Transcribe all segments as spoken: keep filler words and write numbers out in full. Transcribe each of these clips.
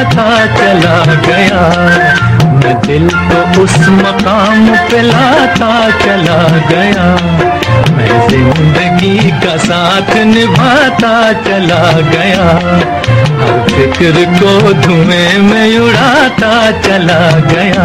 निभाता चला गया, मैं दिल तो उस मकाम पे लाता चला गया, मैं जिंदगी का साथ निभाता चला गया, हर फिक्र को धुएं में उड़ाता चला गया।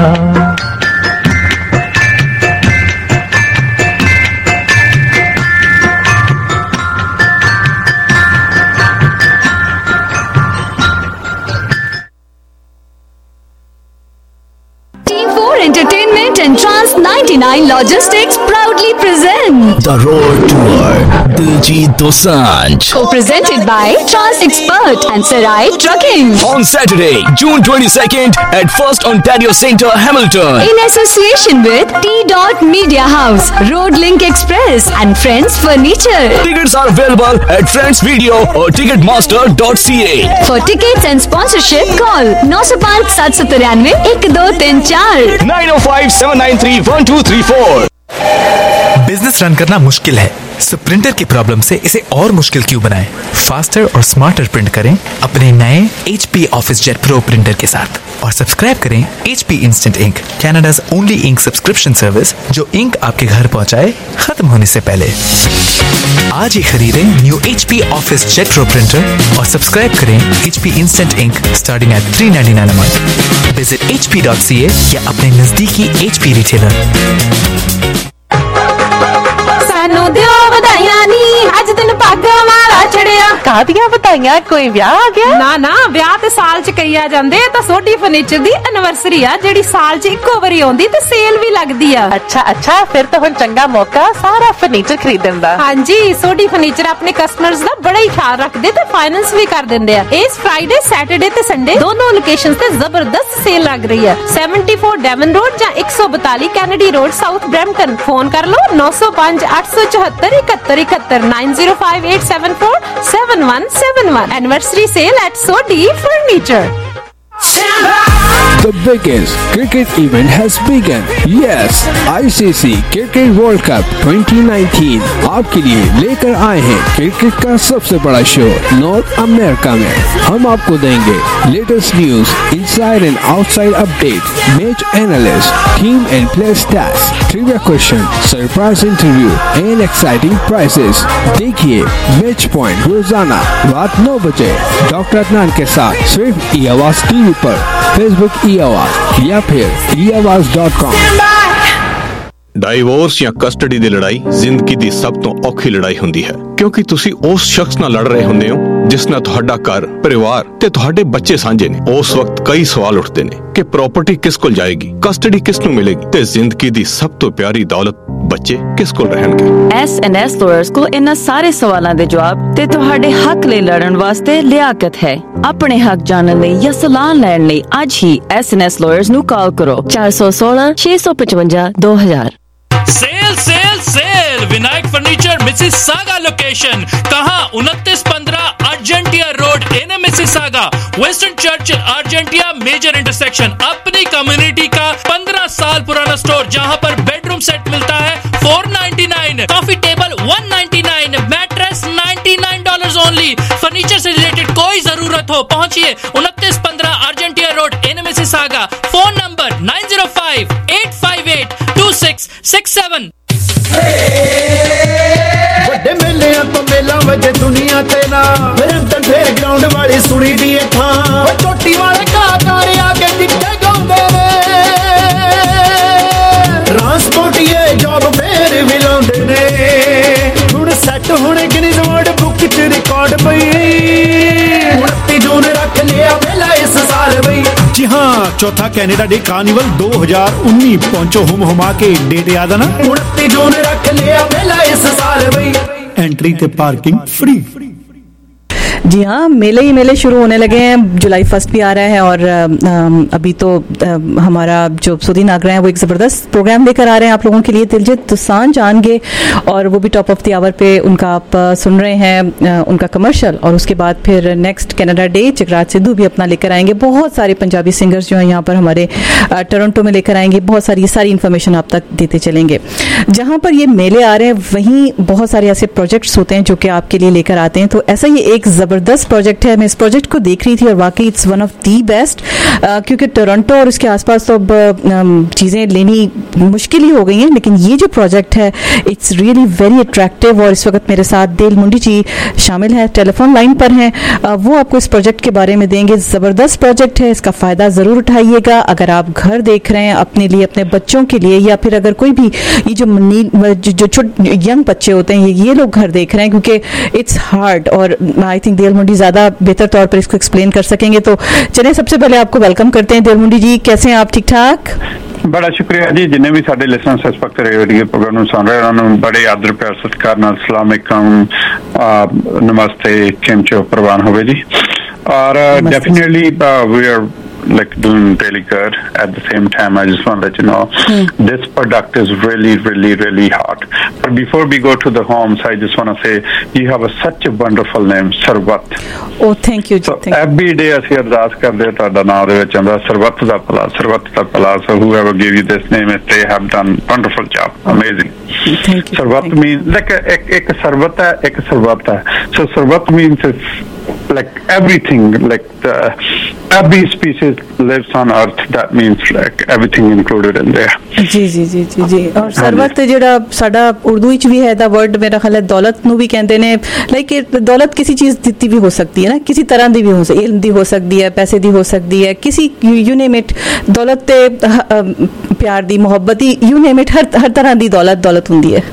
Entertainment and Trans ninety-nine Logistics proudly present The Road Tour Diljit Dosanjh, co-presented by Trans Expert and Sarai Trucking, on Saturday, June twenty-second at First Ontario Centre, Hamilton, in association with T Dot Media House, Road Link Express and Friends Furniture. Tickets are available at Friends Video or ticketmaster dot c a. For tickets and sponsorship, call nine zero five seven seven three one two three four nine oh five seven nine three one two three four. Business run करना मुश्किल है, सो printer की problem से इसे और मुश्किल क्यों बनाएं? फास्टर और स्मार्टर प्रिंट करें अपने नए H P OfficeJet pro printer के साथ और सब्सक्राइब करें H P instant ink, Canada's only ink subscription service, जो इंक आपके घर पहुंचाए खत्म होने से पहले। आज ही खरीदें new H P OfficeJet pro printer और सब्सक्राइब करें H P instant ink starting at three ninety-nine a month। Visit h p dot c a या अपने नजदीकी H P रिटेलर। सानू दियो बधाइयां नी अज दिन पग मारा चढ़िया। कादियां बधाइयां, कोई ब्याह आ गया? ना ना ब्याह ते साल च कई आ जांदे, तां सोडी फर्नीचर दी एनिवर्सरी आ जेड़ी साल च इक्को वारी आउंदी ते सेल भी लगदी आ। अच्छा अच्छा, फिर तो हुण चंगा मौका सारा फर्नीचर खरीदण दा। हां जी, सोडी फर्नीचर अपने कस्टमर्स दा बड़ा ही ख्याल रखदे ते फाइनेंस भी कर दिंदे आ। इस फ्राइडे, सैटरडे ते संडे दोनों लोकेशंस ते जबरदस्त सेल लग रही है। seventy-four डेवन रोड ਜਾਂ one forty-two Kennedy road, south Brampton. Phone कर लो nine oh five eight seven four seven one one one nine oh five eight seven four seven one seven one. Anniversary sale at Sodi Furniture. The biggest cricket event has begun. Yes, I C C Cricket World Cup twenty nineteen आपके लिए लेकर आए हैं cricket का सबसे बड़ा show north America में। हम आपको देंगे latest news, inside and outside update, match analyst, team and player stats, trivia question, surprise interview and exciting prizes. देखिए मैच पॉइंट रोजाना रात नौ बजे डॉक्टर अदनान के साथ सिर्फ ई आवाज टीवी पर, फेसबुक ई आवाज या फिर e Awaaz dot com. Divorce ਜਾਂ ਕਸਟਡੀ ਦੀ ਲੜਾਈ ਜ਼ਿੰਦਗੀ ਦੀ ਸਭ ਤੋਂ ਔਖੀ ਲੜਾਈ ਹੁੰਦੀ ਹੈ, ਕਿਉਂਕਿ ਤੁਸੀਂ ਉਸ ਸ਼ਖਸ ਨਾਲ ਲੜ ਰਹੇ ਹੁੰਦੇ ਹੋ ਜਿਸ ਨਾਲ ਤੁਹਾਡਾ ਘਰ, ਪਰਿਵਾਰ ਤੇ ਤੁਹਾਡੇ ਬੱਚੇ ਸਾਂਝੇ ਨੇ। ਉਸ ਵਕਤ ਕਈ ਸਵਾਲ ਉੱਠਦੇ ਨੇ ਕਿ ਪ੍ਰਾਪਰਟੀ ਕਿਸ ਕੋਲ ਜਾਏਗੀ, ਕਸਟਡੀ ਕਿਸ ਨੂੰ ਮਿਲੇਗੀ ਤੇ ਜ਼ਿੰਦਗੀ ਦੀ ਸਭ ਤੋਂ ਪਿਆਰੀ ਦੌਲਤ ਬੱਚੇ ਕਿਸ ਕੋਲ ਰਹਿਣਗੇ। S and S lawyers ਕੋਲ ਇਹਨਾਂ ਸਾਰੇ ਸਵਾਲਾਂ ਦੇ ਜਵਾਬ ਤੇ ਤੁਹਾਡੇ ਹੱਕ ਲਈ ਲੜਨ ਵਾਸਤੇ ਲਿਆਕਤ ਹੈ। ਆਪਣੇ ਹੱਕ ਜਾਣਨ ਲਈ ਜਾਂ ਸਲਾਹ ਲੈਣ ਲਈ ਅੱਜ ਹੀ S and S lawyers ਨੂੰ ਕਾਲ ਕਰੋ four one six six five five two thousand। Sale sale sale Vinayak furniture Mississauga location कहाँ? उनतीस पंद्रह Argentia road in Mississauga, western Churchill Argentia major intersection. अपनी कम्युनिटी का पंद्रह साल पुराना स्टोर जहाँ पर बेडरूम सेट मिलता है four ninety-nine, coffee table one ninety-nine, mattress ninety-nine dollars only. Furniture से रिलेटेड कोई जरूरत हो पहुँचिए उनतीस पंद्रह Argentia road in Mississauga. Phone number nine zero five eight five eight two six six seven। ਵੱਡੇ ਮੇਲਿਆਂ ਤੋਂ ਮੇਲਾ ਵਜੇ ਦੁਨੀਆ ਤੇ ਨਾ, ਬਰੈਂਪਟਨ ਫੇਅਰ ਗਰਾਊਂਡ ਵਾਲੀ ਸੁਣੀ ਦੀ ਏ ਥਾਂ। ਓ ਚੋਟੀ ਵਾਲੇ ਕਲਾਕਾਰ ਆ ਕੇ ਜਿੱਥੇ ਗਾਉਂਦੇ ਨੇ, ਟਰਾਂਸਪੋਰਟੀਏ ਜੋਬ ਫੇਰ ਵੀ ਲਾਉਂਦੇ ਨੇ। ਹੁਣ ਸੈੱਟ ਹੁਣ ਗਿਨੀਜ਼ ਵਰਲਡ ਬੁੱਕ ਚ ਰਿਕਾਰਡ ਪਈ, उनतीस जून रख लिया मेला इस साल बई। जी हाँ, चौथा कैनेडा डे कार्निवल दो हज़ार उन्नीस पहुंचो हुम हुमा के डेट याद है ना? उनतीस जून रख लिया मेला इस साल बई। एंट्री ते पार्किंग फ्री। जी हाँ, मेले ही मेले शुरू होने लगे हैं। जुलाई फर्स्ट भी आ रहा है और अभी तो हमारा जो सुधी नागरा है वो एक ज़बरदस्त प्रोग्राम लेकर आ रहे हैं आप लोगों के लिए। दिलजीत दोसांझ आएंगे और वो भी टॉप ऑफ द आवर पे उनका आप सुन रहे हैं उनका कमर्शियल, और उसके बाद फिर next Canada Day Jagraj Sidhu भी अपना लेकर आएंगे। बहुत सारे पंजाबी सिंगर्स जो हैं यहाँ पर हमारे टोरंटो में लेकर आएंगे। बहुत सारी सारी इन्फॉर्मेशन आप तक देते चलेंगे। जहाँ पर ये मेले आ रहे हैं वहीं बहुत सारे ऐसे प्रोजेक्ट्स होते हैं जो कि आपके लिए लेकर आते हैं। तो ऐसा ही एक ज़बरदस्त प्रोजेक्ट है। मैं इस प्रोजेक्ट को देख रही थी और वाकई it's one of the best, क्योंकि टोरंटो और उसके आसपास तो अब चीज़ें लेनी मुश्किल ही हो गई हैं, लेकिन ये जो प्रोजेक्ट है इट्स रियली वेरी अट्रैक्टिव। और इस वक्त मेरे साथ देल मुंडी जी शामिल हैं, टेलीफोन लाइन पर हैं, वो आपको इस प्रोजेक्ट के बारे में देंगे। ज़बरदस्त प्रोजेक्ट है, इसका फ़ायदा ज़रूर उठाइएगा। अगर आप घर देख रहे हैं अपने लिए, अपने बच्चों के लिए, या फिर अगर कोई भी ये जो जो छोटे यंग बच्चे होते हैं ये लोग घर देख रहे हैं, क्योंकि इट्स हार्ड, और आई थिंक देल मुंडी ज़्यादा बेहतर तौर पर इसको एक्सप्लेन कर सकेंगे। तो चलिए सबसे पहले आपको वेलकम करते हैं देल मुंडी जी, कैसे हैं आप? ठीक ठाक, बड़ा शुक्रिया जी। जिन्हें भी साडे लिसनर्स इस वक्त रेडियो प्रोग्राम ਨੂੰ ਸੁਣ ਰਹੇ ਉਹਨਾਂ ਨੂੰ ਬੜੇ ਆਦਰ ਪਿਆਰ ਸਤਿਕਾਰ ਨਾਲ ਸਲਾਮ ਅਲੈਕੁਮ, ਨਮਸਤੇ, ਕਿਮਚੋ ਪ੍ਰਵਾਨ ਹੋਵੇ ਜੀ। और uh, definitely uh, we are like doing really good. At the same time, I just want to let you know mm. this product is really, really, really hot. But before we go to the homes, I just want to say you have a, such a wonderful name, Sarvat. Oh, thank you. So thank every day ਅਸੀਂ ਅਰਦਾਸ ਕਰਦੇ ਤੁਹਾਡਾ ਨਾਮ ਦੇ ਵਿੱਚ ਆਉਂਦਾ ਸਰਵਤ ਦਾ ਭਲਾ, ਸਰਵਤ ਦਾ ਭਲਾ. So whoever gave you this name, they have done wonderful job, amazing. Thank you. Sarvat means like एक एक सर्वत है, एक सर्वत है. So Sarvat means it's like everything, like the, every species lives on earth. That means like everything included in there. जी जी जी जी जी और ਸਰਵਤ ਜਿਹੜਾ ਸਾਡਾ ਉਰਦੂ ਵਿੱਚ ਵੀ ਹੈ ਦਾ ਵਰਡ, ਮੇਰਾ ਖਿਆਲ ਹੈ ਦੌਲਤ ਨੂੰ ਵੀ ਕਹਿੰਦੇ ਨੇ। ਲਾਈਕ ਦੌਲਤ ਕਿਸੇ ਚੀਜ਼ ਦਿੱਤੀ ਵੀ ਹੋ ਸਕਦੀ ਹੈ ਨਾ, ਕਿਸੇ ਤਰ੍ਹਾਂ ਦੀ ਵੀ ਹੋ ਸਕਦੀ, ਇਲਮ ਦੀ ਹੋ ਸਕਦੀ ਹੈ, ਪੈਸੇ ਦੀ ਹੋ ਸਕਦੀ ਹੈ, ਕਿਸੇ ਯੂ ਨੇਮ ਇਟ, ਦੌਲਤ ਤੇ ਪਿਆਰ ਦੀ, ਮੁਹੱਬਤ ਦੀ, ਯੂ ਨੇਮ ਇਟ, ਹਰ ਹਰ ਤਰ੍ਹਾਂ ਦੀ ਦੌਲਤ ਦੌਲਤ ਹੁੰਦੀ ਹੈ।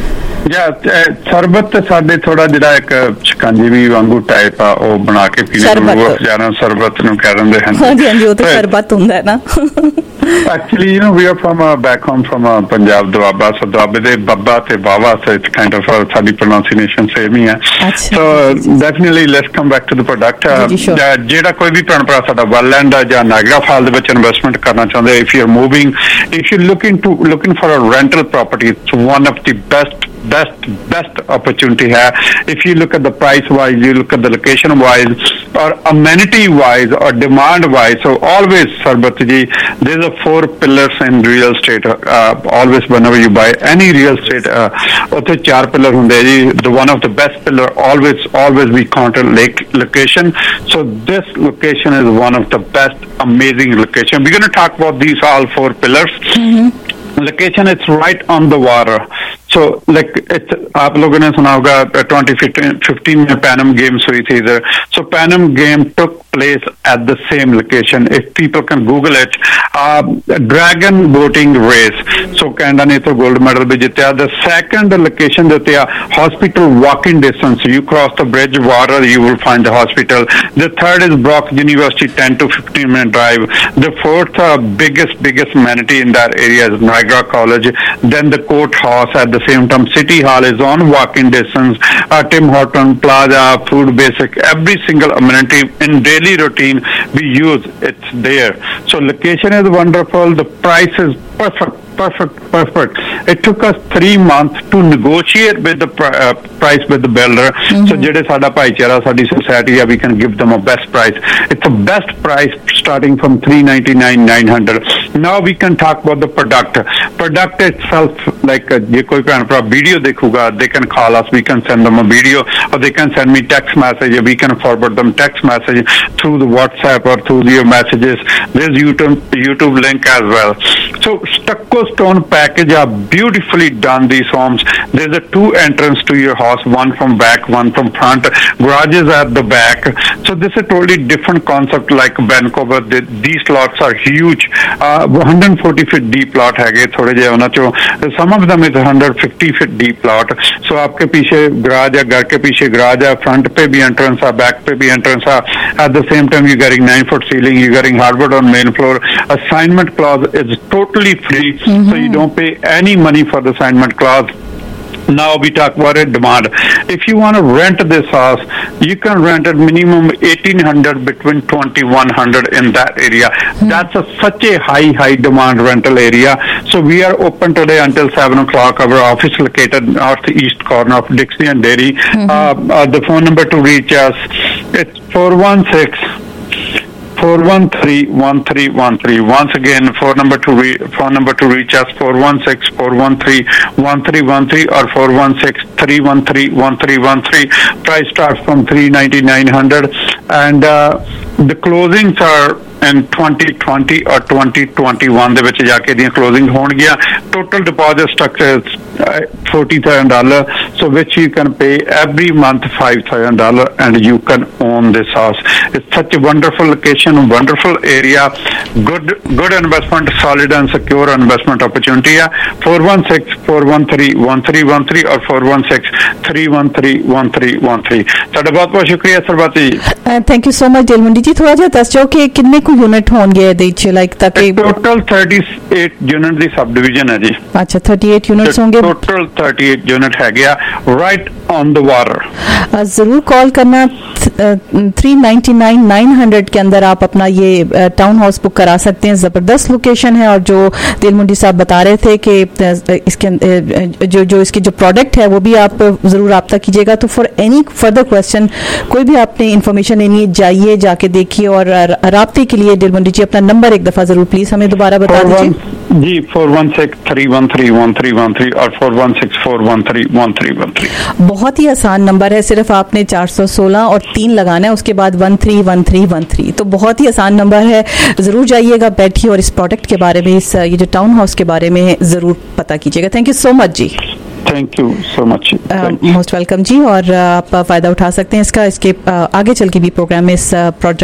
ਸਰਬਤ ਸਾਡੇ ਥੋੜਾ ਜਿਹੜਾ ਇੱਕ ਸ਼ਿਕੰਜੀ ਵੀ ਵਾਂਗੂ ਟਾਈਪ ਆ ਉਹ ਬਣਾ ਕੇ ਪੀਣੇ ਨੂੰ ਜਾਨਾ ਸਰਬਤ ਨੂੰ ਕਹਿ ਦਿੰਦੇ ਹਨ। ਹਾਂਜੀ ਹਾਂਜੀ, ਉਹ ਤਾਂ ਸਰਬਤ ਹੁੰਦਾ ਹੈ ਨਾ। Actually, you know, we are from uh, back home from uh, Punjab, Doaba. So Doabe de Babba te Baba, so it's kind of uh, sadi pronunciation same hi hai. So definitely, let's come back to the product. ਜਿਹੜਾ ਕੋਈ ਵੀ ਭੈਣ ਭਰਾ ਸਾਡਾ wetland ਜਾਂ Niagara fall ਦੇ ਵਿੱਚ investment ਕਰਨਾ ਚਾਹੁੰਦੇ, if you're moving, if you're looking to looking for a rental property, it's one of the best best best opportunity hai. If you look at the price wise, you look at the location wise, or amenity wise, or demand wise, so always Sarbat ji, there's a four pillars in real estate. Uh, always whenever you buy any real estate, utte uh, four pillar hunde ji. The one of the best pillar always always we count lake location. So this location is one of the best amazing location. We're going to talk about these all four pillars. Mm-hmm. Location, it's right on the water. So like it's आप लोगों ने सुना होगा twenty fifteen में पैनम games हुई थी इधर. So Pan Am game took place at the same location. If people can Google it, uh, dragon boating race. So Canada ने तो gold medal भी जीता. The second location जो था hospital walking distance. You cross the bridge water, you will find the hospital. The third is Brock University, ten to fifteen minute drive. The fourth uh, biggest biggest amenity in that area is Niagara College. Then the courthouse at the same time City Hall is on walking distance. uh, Tim Horton Plaza, Food Basic, every single amenity in daily routine we use, it's there. So location is wonderful, the price is perfect perfect perfect. It took us three months to negotiate with the pr- uh, price with the builder. Mm-hmm. So jede sada bhaichara sadi society, we can give them a best price. It's a best price starting from three ninety-nine nine hundred. Now we can talk about the product product itself. Like je koi bhai pra video dekhuga, they can call us, we can send them a video, or they can send me text message, we can forward them text message through the WhatsApp or through your messages. There's YouTube YouTube link as well. So stucco stone package are beautifully done, these homes. There's a two entrance to your house, one from back, one from front. Garages at the back. So this is a totally different concept like Vancouver. The, these lots are huge. Uh, one hundred forty feet deep lot hai ge thode je hona cho. Some of them is one hundred fifty feet deep lot. So aapke piche garage hai, ghar ke piche garage hai, front pe bhi entrance hai, back pe bhi entrance hai. At the same time you're getting nine foot ceiling, you're getting hardwood on main floor. Assignment clause is totally free. Mm-hmm. So you don't pay any money for the assignment clause. Now we talk about a demand. If you want to rent this house, you can rent at minimum eighteen hundred between twenty-one hundred in that area. Mm-hmm. That's a, such a high, high demand rental area. So we are open today until seven o'clock. Our office located northeast corner of Dixie and Dairy. Mm-hmm. Uh, uh, the phone number to reach us, it's four one six four one three one three one three. Once again, phone number to re- phone number to reach us four one six four one three one three one three or four one six three one three one three one three. Price starts from three ninety-nine hundred, and uh, the closings are in twenty twenty or twenty twenty-one ਦੇ ਵਿੱਚ ਜਾ ਕੇ ਦੀਆਂ closing ਹੋਣਗੀਆਂ. Total deposit structure is uh, forty thousand dollars, so which you can pay every month five thousand dollars, and you can own this house. It's such a wonderful location, wonderful area, good good investment, solid and secure investment opportunity. four one six four one three one three one three or four one six three one three one three one three. ਤੁਹਾਡਾ ਬਹੁਤ ਬਹੁਤ ਸ਼ੁਕਰੀਆ Sarbati ji. Thank you so much Dilmundi ji. थोड़ा जिहा दस जाओ कि किन्ने को यूनिट होंगे ਇਹਦੇ ਵਿੱਚ, ਲਾਈਕ ਤੱਕ टोटल thirty-eight यूनिट ਦੀ सब डिवीजन है जी. अच्छा thirty-eight यूनिट्स होंगे. टोटल thirty-eight यूनिट है गया राइट ऑन द वाटर. जरूर कॉल करना. Three ninety nine nine hundred के अंदर आप अपना ये टाउन हाउस बुक करा सकते हैं. जबरदस्त लोकेशन है, और जो दिलमुंडी साहब बता रहे थे कि इसके जो जो इसकी जो प्रोडक्ट है वो भी आप जरूर रब्ता कीजिएगा. तो फॉर एनी फर्दर क्वेश्चन, कोई भी आपने इंफॉर्मेशन लेनी है, जाइए, जाके देखिए. और राब्ते के लिए दिलमुंडी जी अपना नंबर एक दफा जरूर प्लीज हमें दोबारा बता दीजिए. जी four one six three one three one three one three और four one six four one three one three one three. बहुत ही आसान नंबर है, सिर्फ आपने चार सौ सोलह और तीन लगाना है, उसके बाद one three one three one three. तो बहुत ही आसान नंबर है. जरूर जाइएगा, बैठिए और इस प्रोडक्ट के बारे में, इस ये जो टाउन हाउस के बारे में जरूर पता कीजिएगा. थैंक यू सो मच जी. Thank you so much. Most welcome जी. और आप फायदा उठा सकते हैं इसका. इसके आगे चल के भी प्रोग्राम में इस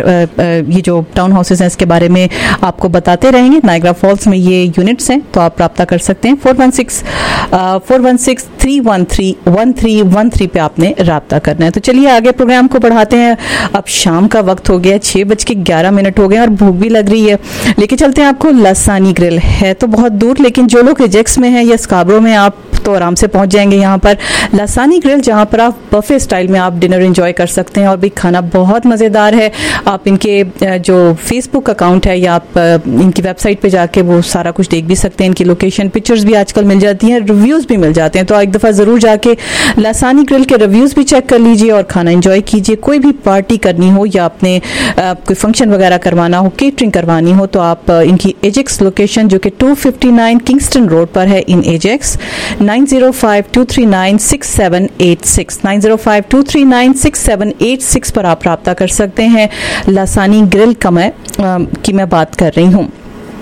ये जो टाउन हाउसेज हैं इसके बारे में आपको बताते रहेंगे. नायग्रा फॉल्स में ये यूनिट्स हैं, तो आप रब्ता कर सकते हैं. Four one six four one six three one three one three one three पे आपने रब्ता करना है. तो चलिए आगे प्रोग्राम को बढ़ाते हैं. अब शाम का वक्त हो गया, छः बज के ग्यारह मिनट हो गए और भूख भी लग रही है. लेके चलते हैं आपको लसानी ग्रिल. है तो बहुत दूर, लेकिन जो लोग एजेक्स में हैं या स्काब्रो में, आप तो आराम से पहुंच जाएंगे यहाँ पर. लसानी ग्रिल, जहाँ पर आप बफे स्टाइल में आप डिनर एंजॉय कर सकते हैं, और भी खाना बहुत मज़ेदार है. आप इनके जो फेसबुक अकाउंट है या आप इनकी वेबसाइट पे जाके वो सारा कुछ देख भी सकते हैं. इनकी लोकेशन, पिक्चर्स भी आजकल मिल जाती हैं, रिव्यूज़ भी मिल जाते हैं. तो एक दफ़ा ज़रूर जाके लसानी ग्रिल के रिव्यूज़ भी चेक कर लीजिए और खाना एंजॉय कीजिए. कोई भी पार्टी करनी हो या अपने कोई फंक्शन वगैरह करवाना हो, केटरिंग करवानी हो, तो आप इनकी एजेक्स लोकेशन जो कि two fifty nine Kingston road पर है in Ajax, nine zero five two three nine six seven eight six nine zero five two three nine six seven eight six पर आप रब्ता कर सकते हैं. लसानी ग्रिल का मैं की मैं बात कर रही हूँ.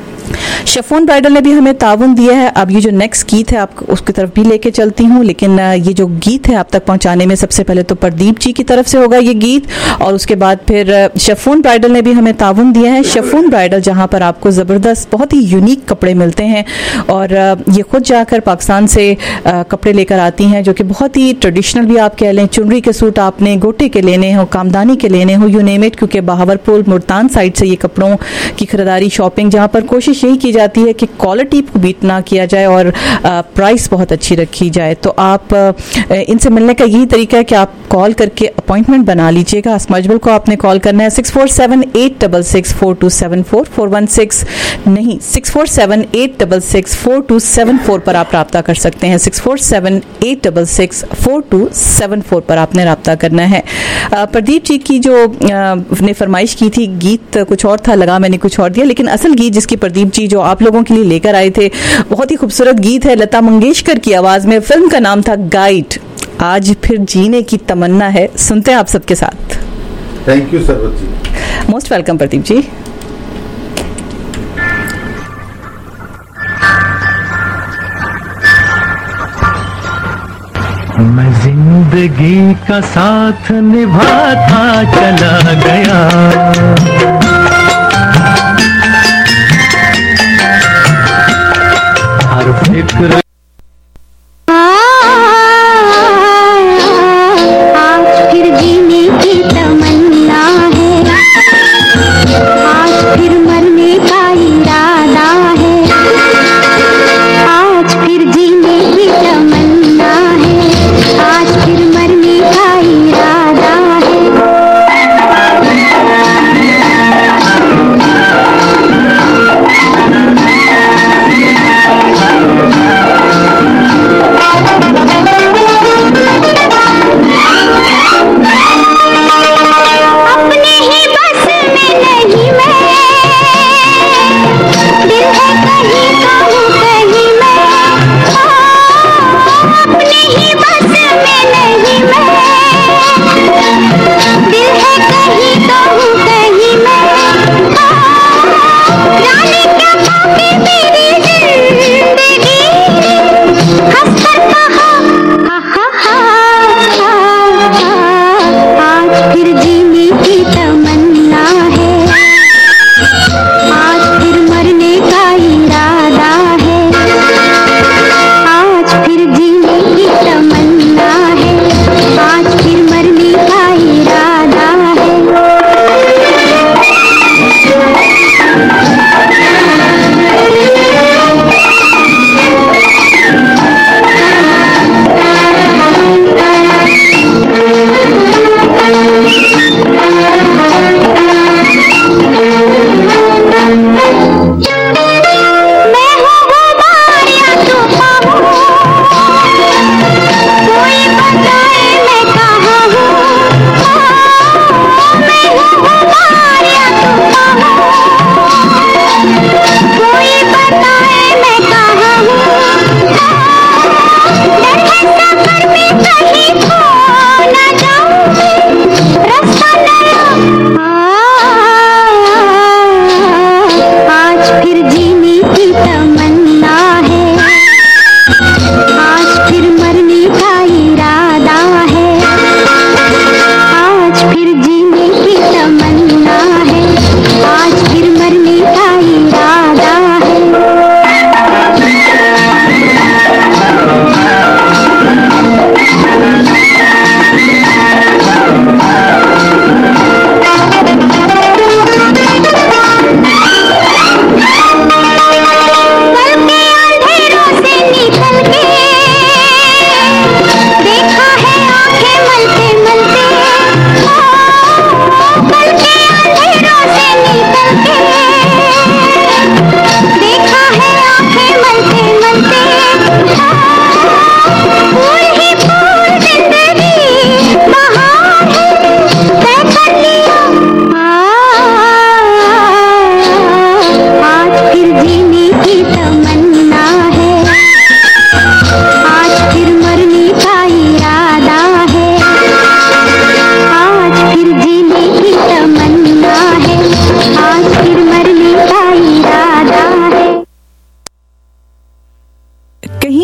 शिफॉन ब्राइडल ने भी हमें ताउन दिया है. अब ये जो नेक्स्ट गीत है आपको उसकी तरफ भी लेके चलती हूँ, लेकिन ये जो गीत है आप तक पहुंचाने में सबसे पहले तो प्रदीप जी की तरफ से होगा ये गीत, और उसके बाद फिर शिफॉन ब्राइडल ने भी हमें ताउन दिया है. शिफॉन ब्राइडल जहाँ पर आपको ज़बरदस्त बहुत ही यूनिक कपड़े मिलते हैं, और ये खुद जाकर पाकिस्तान से कपड़े लेकर आती हैं जो कि बहुत ही ट्रेडिशनल भी आप कह लें. चुनरी के सूट आपने गोटे के लेने हो, कामदानी के लेने हो, यू नेम इट, क्योंकि बहावरपुर मुल्तान साइड से ये कपड़ों की खरीदारी, शॉपिंग, जहाँ पर कोशिश यही की जाती है कि क्वालिटी को बीट ना किया जाए और प्राइस बहुत अच्छी रखी जाए. तो आप इनसे मिलने का यही तरीका है कि आप कॉल करके अपॉइंटमेंट बना लीजिएगा. असमजबल को आपने कॉल करना है six four seven eight double six four two seven four four one six नहीं six four seven eight double six four two seven four पर आप रब्ता कर सकते हैं. Six four seven eight double six four two seven four पर आपने रब्ता करना है. प्रदीप जी की जो ने फरमाइश की थी, गीत कुछ और था, लगा मैंने कुछ और दिया, लेकिन असल गीत जिसकी प्रदीप जी जो आप लोगों के लिए लेकर आए थे, बहुत ही खूबसूरत गीत है, लता मंगेशकर की आवाज में. फिल्म का नाम था गाइड. आज फिर जीने की तमन्ना है, सुनते हैं आप सबके साथ. Thank you Sarwat ji. Most welcome Pradeep ji. मैं जिंदगी का साथ निभाता चला गया, हर फिक्र आज फिर जीने की तमन्ना है, आज फिर मरने का इरादा है, आज फिर जीने की तमन्ना है, आज फिर मरने का इरादा है.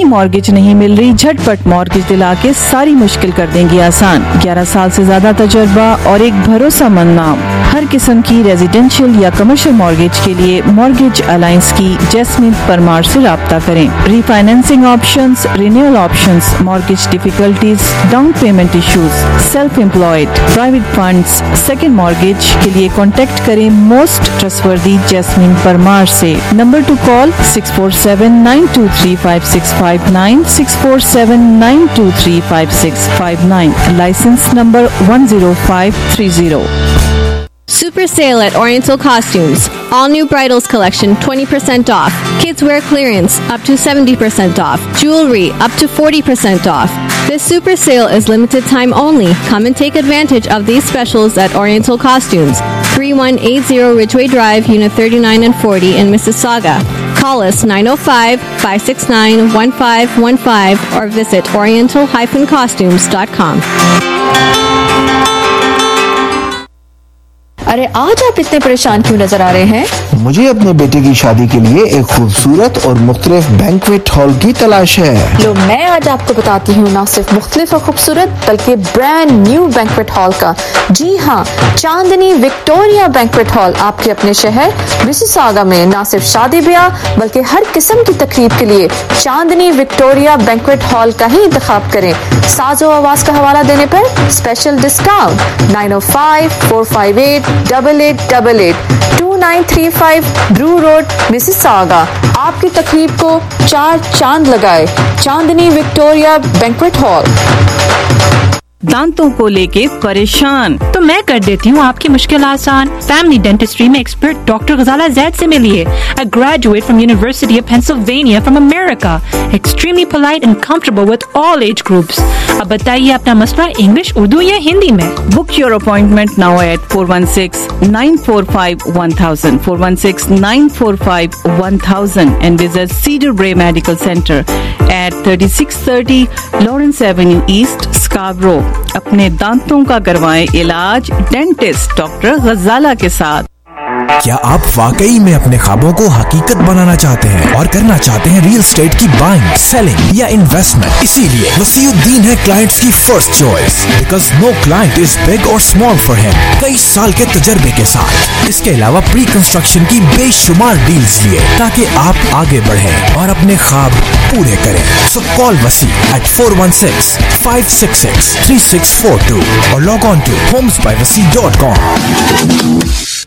मॉर्गेज नहीं मिल रही, झटपट मॉर्गेज दिला के सारी मुश्किल कर देंगी आसान। ग्यारह साल से ज्यादा तजुर्बा और एक भरोसेमंद नाम। हर किस्म की रेजिडेंशियल या कमर्शियल मॉर्गेज के लिए मॉर्गेज अलायंस की जैस्मिन परमार से राब्ता करें। Refinancing options, renewal options, mortgage difficulties, down payment issues, self employed, private funds, second mortgage के लिए कॉन्टेक्ट करें मोस्ट ट्रस्टवर्दी जैस्मिन परमार से। Number to call six four seven nine two three five six five nine, six four seven nine two three five six five nine, licence number one zero five three zero. Super sale at Oriental Costumes. All new bridals collection twenty percent off. Kids wear clearance up to seventy percent off. Jewelry up to forty percent off. This super sale is limited time only. Come and take advantage of these specials at Oriental Costumes. thirty-one eighty Ridgeway Drive, Unit thirty-nine and forty in Mississauga. Call us nine oh five, five six nine, one five one five or visit oriental dash costumes dot com. अरे आज आप इतने परेशान क्यों नजर आ रहे हैं? मुझे अपने बेटे की शादी के लिए एक खूबसूरत और मुख्तलिफ बैंक्वेट हॉल की तलाश है। लो मैं आज आपको बताती हूँ ना सिर्फ मुख्तलिफ और खूबसूरत बल्कि ब्रांड न्यू बैंक्वेट हॉल का। जी हाँ, चांदनी विक्टोरिया बैंक्वेट हॉल आपके अपने शहर मिसिसागा में ना सिर्फ शादी ब्याह बल्कि हर किस्म की तकरीब के लिए चांदनी विक्टोरिया बैंक्वेट हॉल का ही इंतखाब करें। साजो आवाज का हवाला देने पर special discount nine o five four five eight double eight double eight two nine three five Drew road Mississauga. आपकी तकरीब को चार चांद लगाए। Chandni Victoria banquet hall. दांतों को लेके परेशान तो मैं कर देती हूँ आपकी मुश्किल आसान। फैमिली डेंटिस्ट्री में एक्सपर्ट डॉक्टर गजाला जैद से मिलिए। A graduate from University of Pennsylvania from America, extremely polite and comfortable with all age groups. अब बताइए अपना मसला इंग्लिश, उर्दू या हिंदी में। Book your appointment now at four one six, nine four five, one thousand, four one six, nine four five, one thousand and visit Cedar Bray Medical Center at thirty-six thirty Lawrence Avenue East, Scarborough। अपने दांतों का करवाएं इलाज dentist doctor गजाला के साथ। क्या आप वाकई में अपने ख्वाबों को हकीकत बनाना चाहते हैं और करना चाहते हैं रियल एस्टेट की बाइंग, सेलिंग या इन्वेस्टमेंट? इसीलिए वसीउद्दीन है क्लाइंट्स की first choice, because no client is big और स्मॉल फॉर हिम। कई साल के तजर्बे के साथ इसके अलावा प्री कंस्ट्रक्शन की बेशुमार डील्स लिए ताकि आप आगे बढ़ें और अपने ख्वाब पूरे करें। So call Wasi at four one six, five six six, three six four two और log on to homes by Wasi dot com.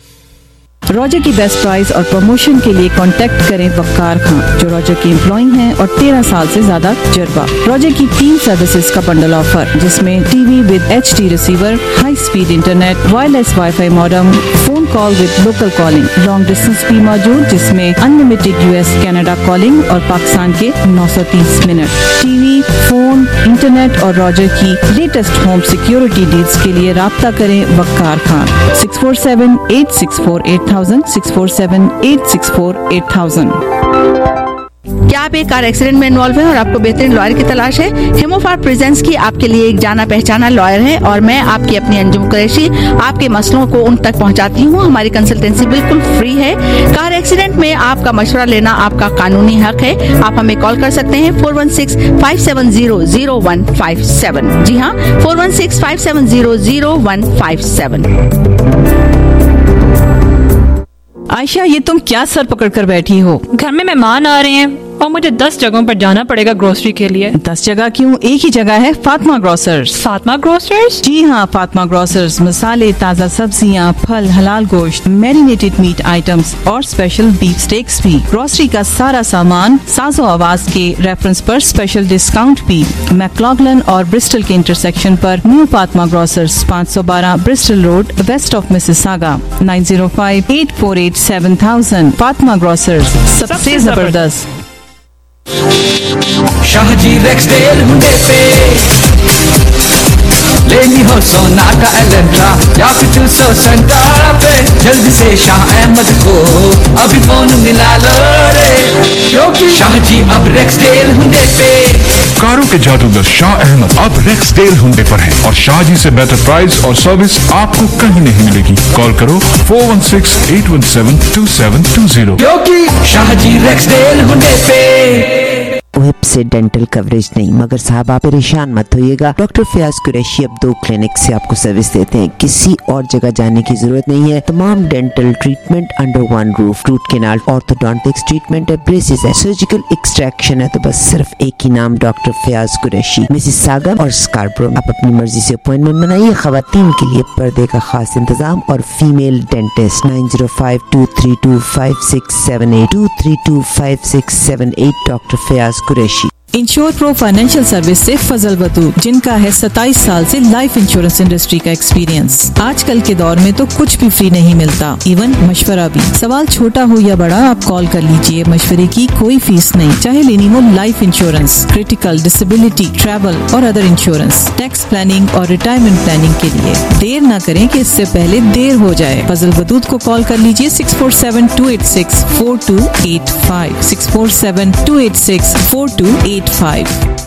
Rogers की बेस्ट प्राइस और प्रमोशन के लिए कांटेक्ट करें वक्कार खान, जो रॉजर के एम्प्लॉय हैं और तेरह साल से ज्यादा तजुर्बा। रॉजर की तीन सर्विसेज का बंडल ऑफर, जिसमें TV with H D receiver, high speed internet, wireless WiFi modem, phone call with local calling, long distance भी मौजूद जिसमें अनलिमिटेड यूएस कनाडा कॉलिंग और पाकिस्तान के नौ सौ तीस मिनट। टीवी, फोन, इंटरनेट और रॉजर की लेटेस्ट होम सिक्योरिटी डील्स के लिए राब्ता करें Waqar Khan six four seven eight six four eight thousand, six four seven eight six four eight thousand. क्या आप एक कार एक्सीडेंट में इन्वॉल्व हैं और आपको बेहतरीन लॉयर की तलाश है? हिमोफार प्रेजेंस की आपके लिए एक जाना पहचाना लॉयर है और मैं आपकी अपनी अंजुम कुरैशी आपके मसलों को उन तक पहुंचाती हूं। हमारी कंसल्टेंसी बिल्कुल फ्री है। कार एक्सीडेंट में आपका मशवरा लेना आपका कानूनी हक है। आप हमें कॉल कर सकते हैं four one six, five seven zero, zero one five seven. जी हाँ, four one six, five seven zero, zero one five seven. Ayesha, ये तुम क्या सर पकड़ कर बैठी हो? घर में मेहमान आ रहे हैं और मुझे दस जगहों पर जाना पड़ेगा ग्रोसरी के लिए। दस जगह क्यों? एक ही जगह है, फातिमा ग्रोसर्स। फातिमा ग्रोसर्स? जी हाँ, फातिमा ग्रोसर्स मसाले, ताज़ा सब्जियाँ, फल, हलाल गोश्त, मैरिनेटेड मीट आइटम्स और स्पेशल बीफ स्टेक्स भी। ग्रोसरी का सारा सामान साजो आवाज के रेफरेंस पर स्पेशल डिस्काउंट भी। मैक्लॉगलन और ब्रिस्टल के इंटरसेक्शन पर न्यू फातिमा ग्रोसर्स, पाँच सौ बारह Bristol road, west of Mississauga, nine zero five eight four eight seven thousand. Fatima grocers, सबसे जबरदस्त। शाहजी रेक्सडेल हुंडे पे लेनी हो सोना का एलेंट्रा या फिर टू सौ संतारा पे, जल्दी से शाह अहमद को अभी फोन मिला लो रे, क्योंकि शाहजी अब रेक्सडेल हुंडे पे। कारों के जादूगर शाह अहमद अब रेक्सडेल हुंडे पर है और शाहजी से बेहतर प्राइस और सर्विस आपको कहीं नहीं मिलेगी। कॉल करो four one six, eight one seven, two seven two zero, क्योंकि शाहजी रेक्सडेल हुंडे पे। वेब से डेंटल कवरेज नहीं। मगर साहब आप परेशान मत होइएगा, डॉक्टर फयाज कुरैशी अब दो क्लिनिक से आपको सर्विस देते हैं, किसी और जगह जाने की जरूरत नहीं है। तमाम dental treatment under one roof, root canal, orthodontics treatment है, ब्रेसेस है, सर्जिकल एक्सट्रैक्शन है, तो बस सिर्फ एक ही नाम, डॉक्टर फयाज कुरैशी, मिसिसागा और स्कार्बरो। आप अपनी मर्जी से अपॉइंटमेंट बनाइए। खवातीन के लिए पर्दे का खास इंतजाम और female dentist nine zero five two three two five six seven eight two three two five six seven eight doctor Fayaz Qureshi. Ensure pro financial service से फजल बतू, जिनका है सत्ताईस साल से लाइफ इंश्योरेंस इंडस्ट्री का एक्सपीरियंस। आजकल के दौर में तो कुछ भी फ्री नहीं मिलता, इवन मशवरा भी। सवाल छोटा हो या बड़ा, आप कॉल कर लीजिए, मशवरे की कोई फीस नहीं। चाहे लेनी हो life insurance, critical, disability, travel और अदर इंश्योरेंस, टैक्स प्लानिंग और रिटायरमेंट प्लानिंग के लिए देर न करें कि इससे पहले देर हो जाए। फजल बतूत को कॉल कर लीजिए six four seven two eight six four two eight five six four seven two eight six four two eight five.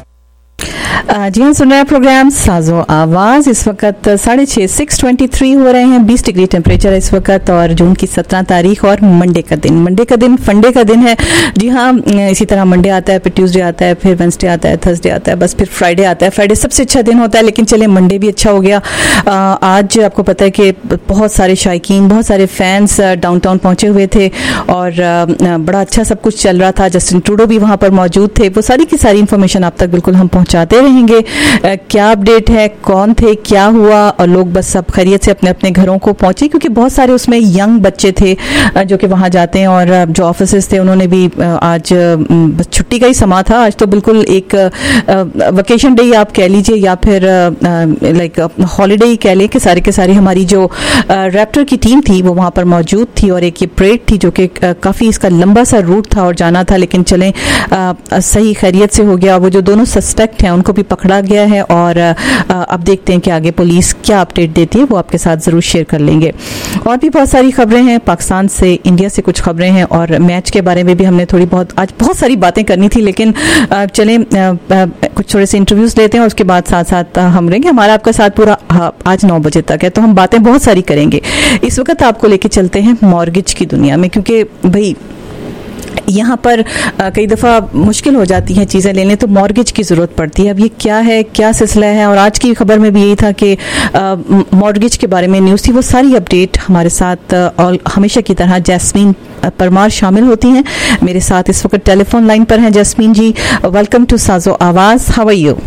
जी हाँ, सुन रहे हैं प्रोग्राम साजो आवाज। इस वक्त साढ़े छः सिक्स ट्वेंटी थ्री हो रहे हैं, बीस डिग्री टेम्परेचर इस वक्त, और जून की सत्रह तारीख और मंडे का दिन। मंडे का दिन फंडे का दिन है। जी हाँ, इसी तरह मंडे आता है, फिर ट्यूसडे आता है, फिर वेंसडे आता है, थर्सडे आता है, बस फिर फ्राइडे आता है। फ्राइडे सबसे अच्छा दिन होता है, लेकिन चले मंडे भी अच्छा हो गया। आज आपको पता है कि बहुत सारे शायकीन, बहुत सारे फैंस डाउनटाउन पहुंचे हुए थे और बड़ा अच्छा सब कुछ चल रहा था। जस्टिन ट्रूडो भी वहाँ पर मौजूद थे। वो सारी की सारी इन्फॉर्मेशन आप तक बिल्कुल हम पहुँचाते रहेंगे। क्या अपडेट है, कौन थे, क्या हुआ, और लोग बस सब खैरियत से अपने अपने घरों को पहुंचे, क्योंकि बहुत सारे उसमें यंग बच्चे थे जो कि वहां जाते हैं, और जो ऑफिसर्स थे उन्होंने भी आज बस छुट्टी का ही समा था। आज तो बिल्कुल एक वेकेशन डे आप कह लीजिए, या फिर लाइक हॉलीडे ही कह लें, कि सारे के सारी हमारी जो रैप्टर की टीम थी वो वहां पर मौजूद थी, और एक ये परेड थी जो कि काफ़ी इसका लंबा सा रूट था और जाना था, लेकिन चलें सही खैरियत से हो गया। वो जो दोनों सस्पेक्ट हैं उनको भी पकड़ा गया है, और अब देखते हैं कि आगे पुलिस क्या अपडेट देती है, वो आपके साथ ज़रूर शेयर कर लेंगे। और भी बहुत सारी खबरें हैं, पाकिस्तान से, इंडिया से कुछ खबरें हैं, और मैच के बारे में भी हमने थोड़ी बहुत आज बहुत सारी बातें करनी थी, लेकिन चलें कुछ थोड़े से इंटरव्यूज़ लेते हैं, और उसके बाद साथ साथ हम रहेंगे। हमारा आपका साथ पूरा आज नौ बजे तक है, तो हम बातें बहुत सारी करेंगे। इस वक्त आपको लेके चलते हैं मॉर्गेज की दुनिया में, क्योंकि भाई यहाँ पर आ, कई दफ़ा मुश्किल हो जाती हैं चीज़ें लेने, तो मॉर्गेज की ज़रूरत पड़ती है। अब ये क्या है, क्या सिलसिला है, और आज की खबर में भी यही था कि मॉर्गेज के बारे में न्यूज़ थी। वो सारी अपडेट हमारे साथ और हमेशा की तरह जैस्मीन परमार शामिल होती हैं। मेरे साथ इस वक्त टेलीफोन लाइन पर हैं jasmine ji. Welcome to Saajo Awaaz. How are you?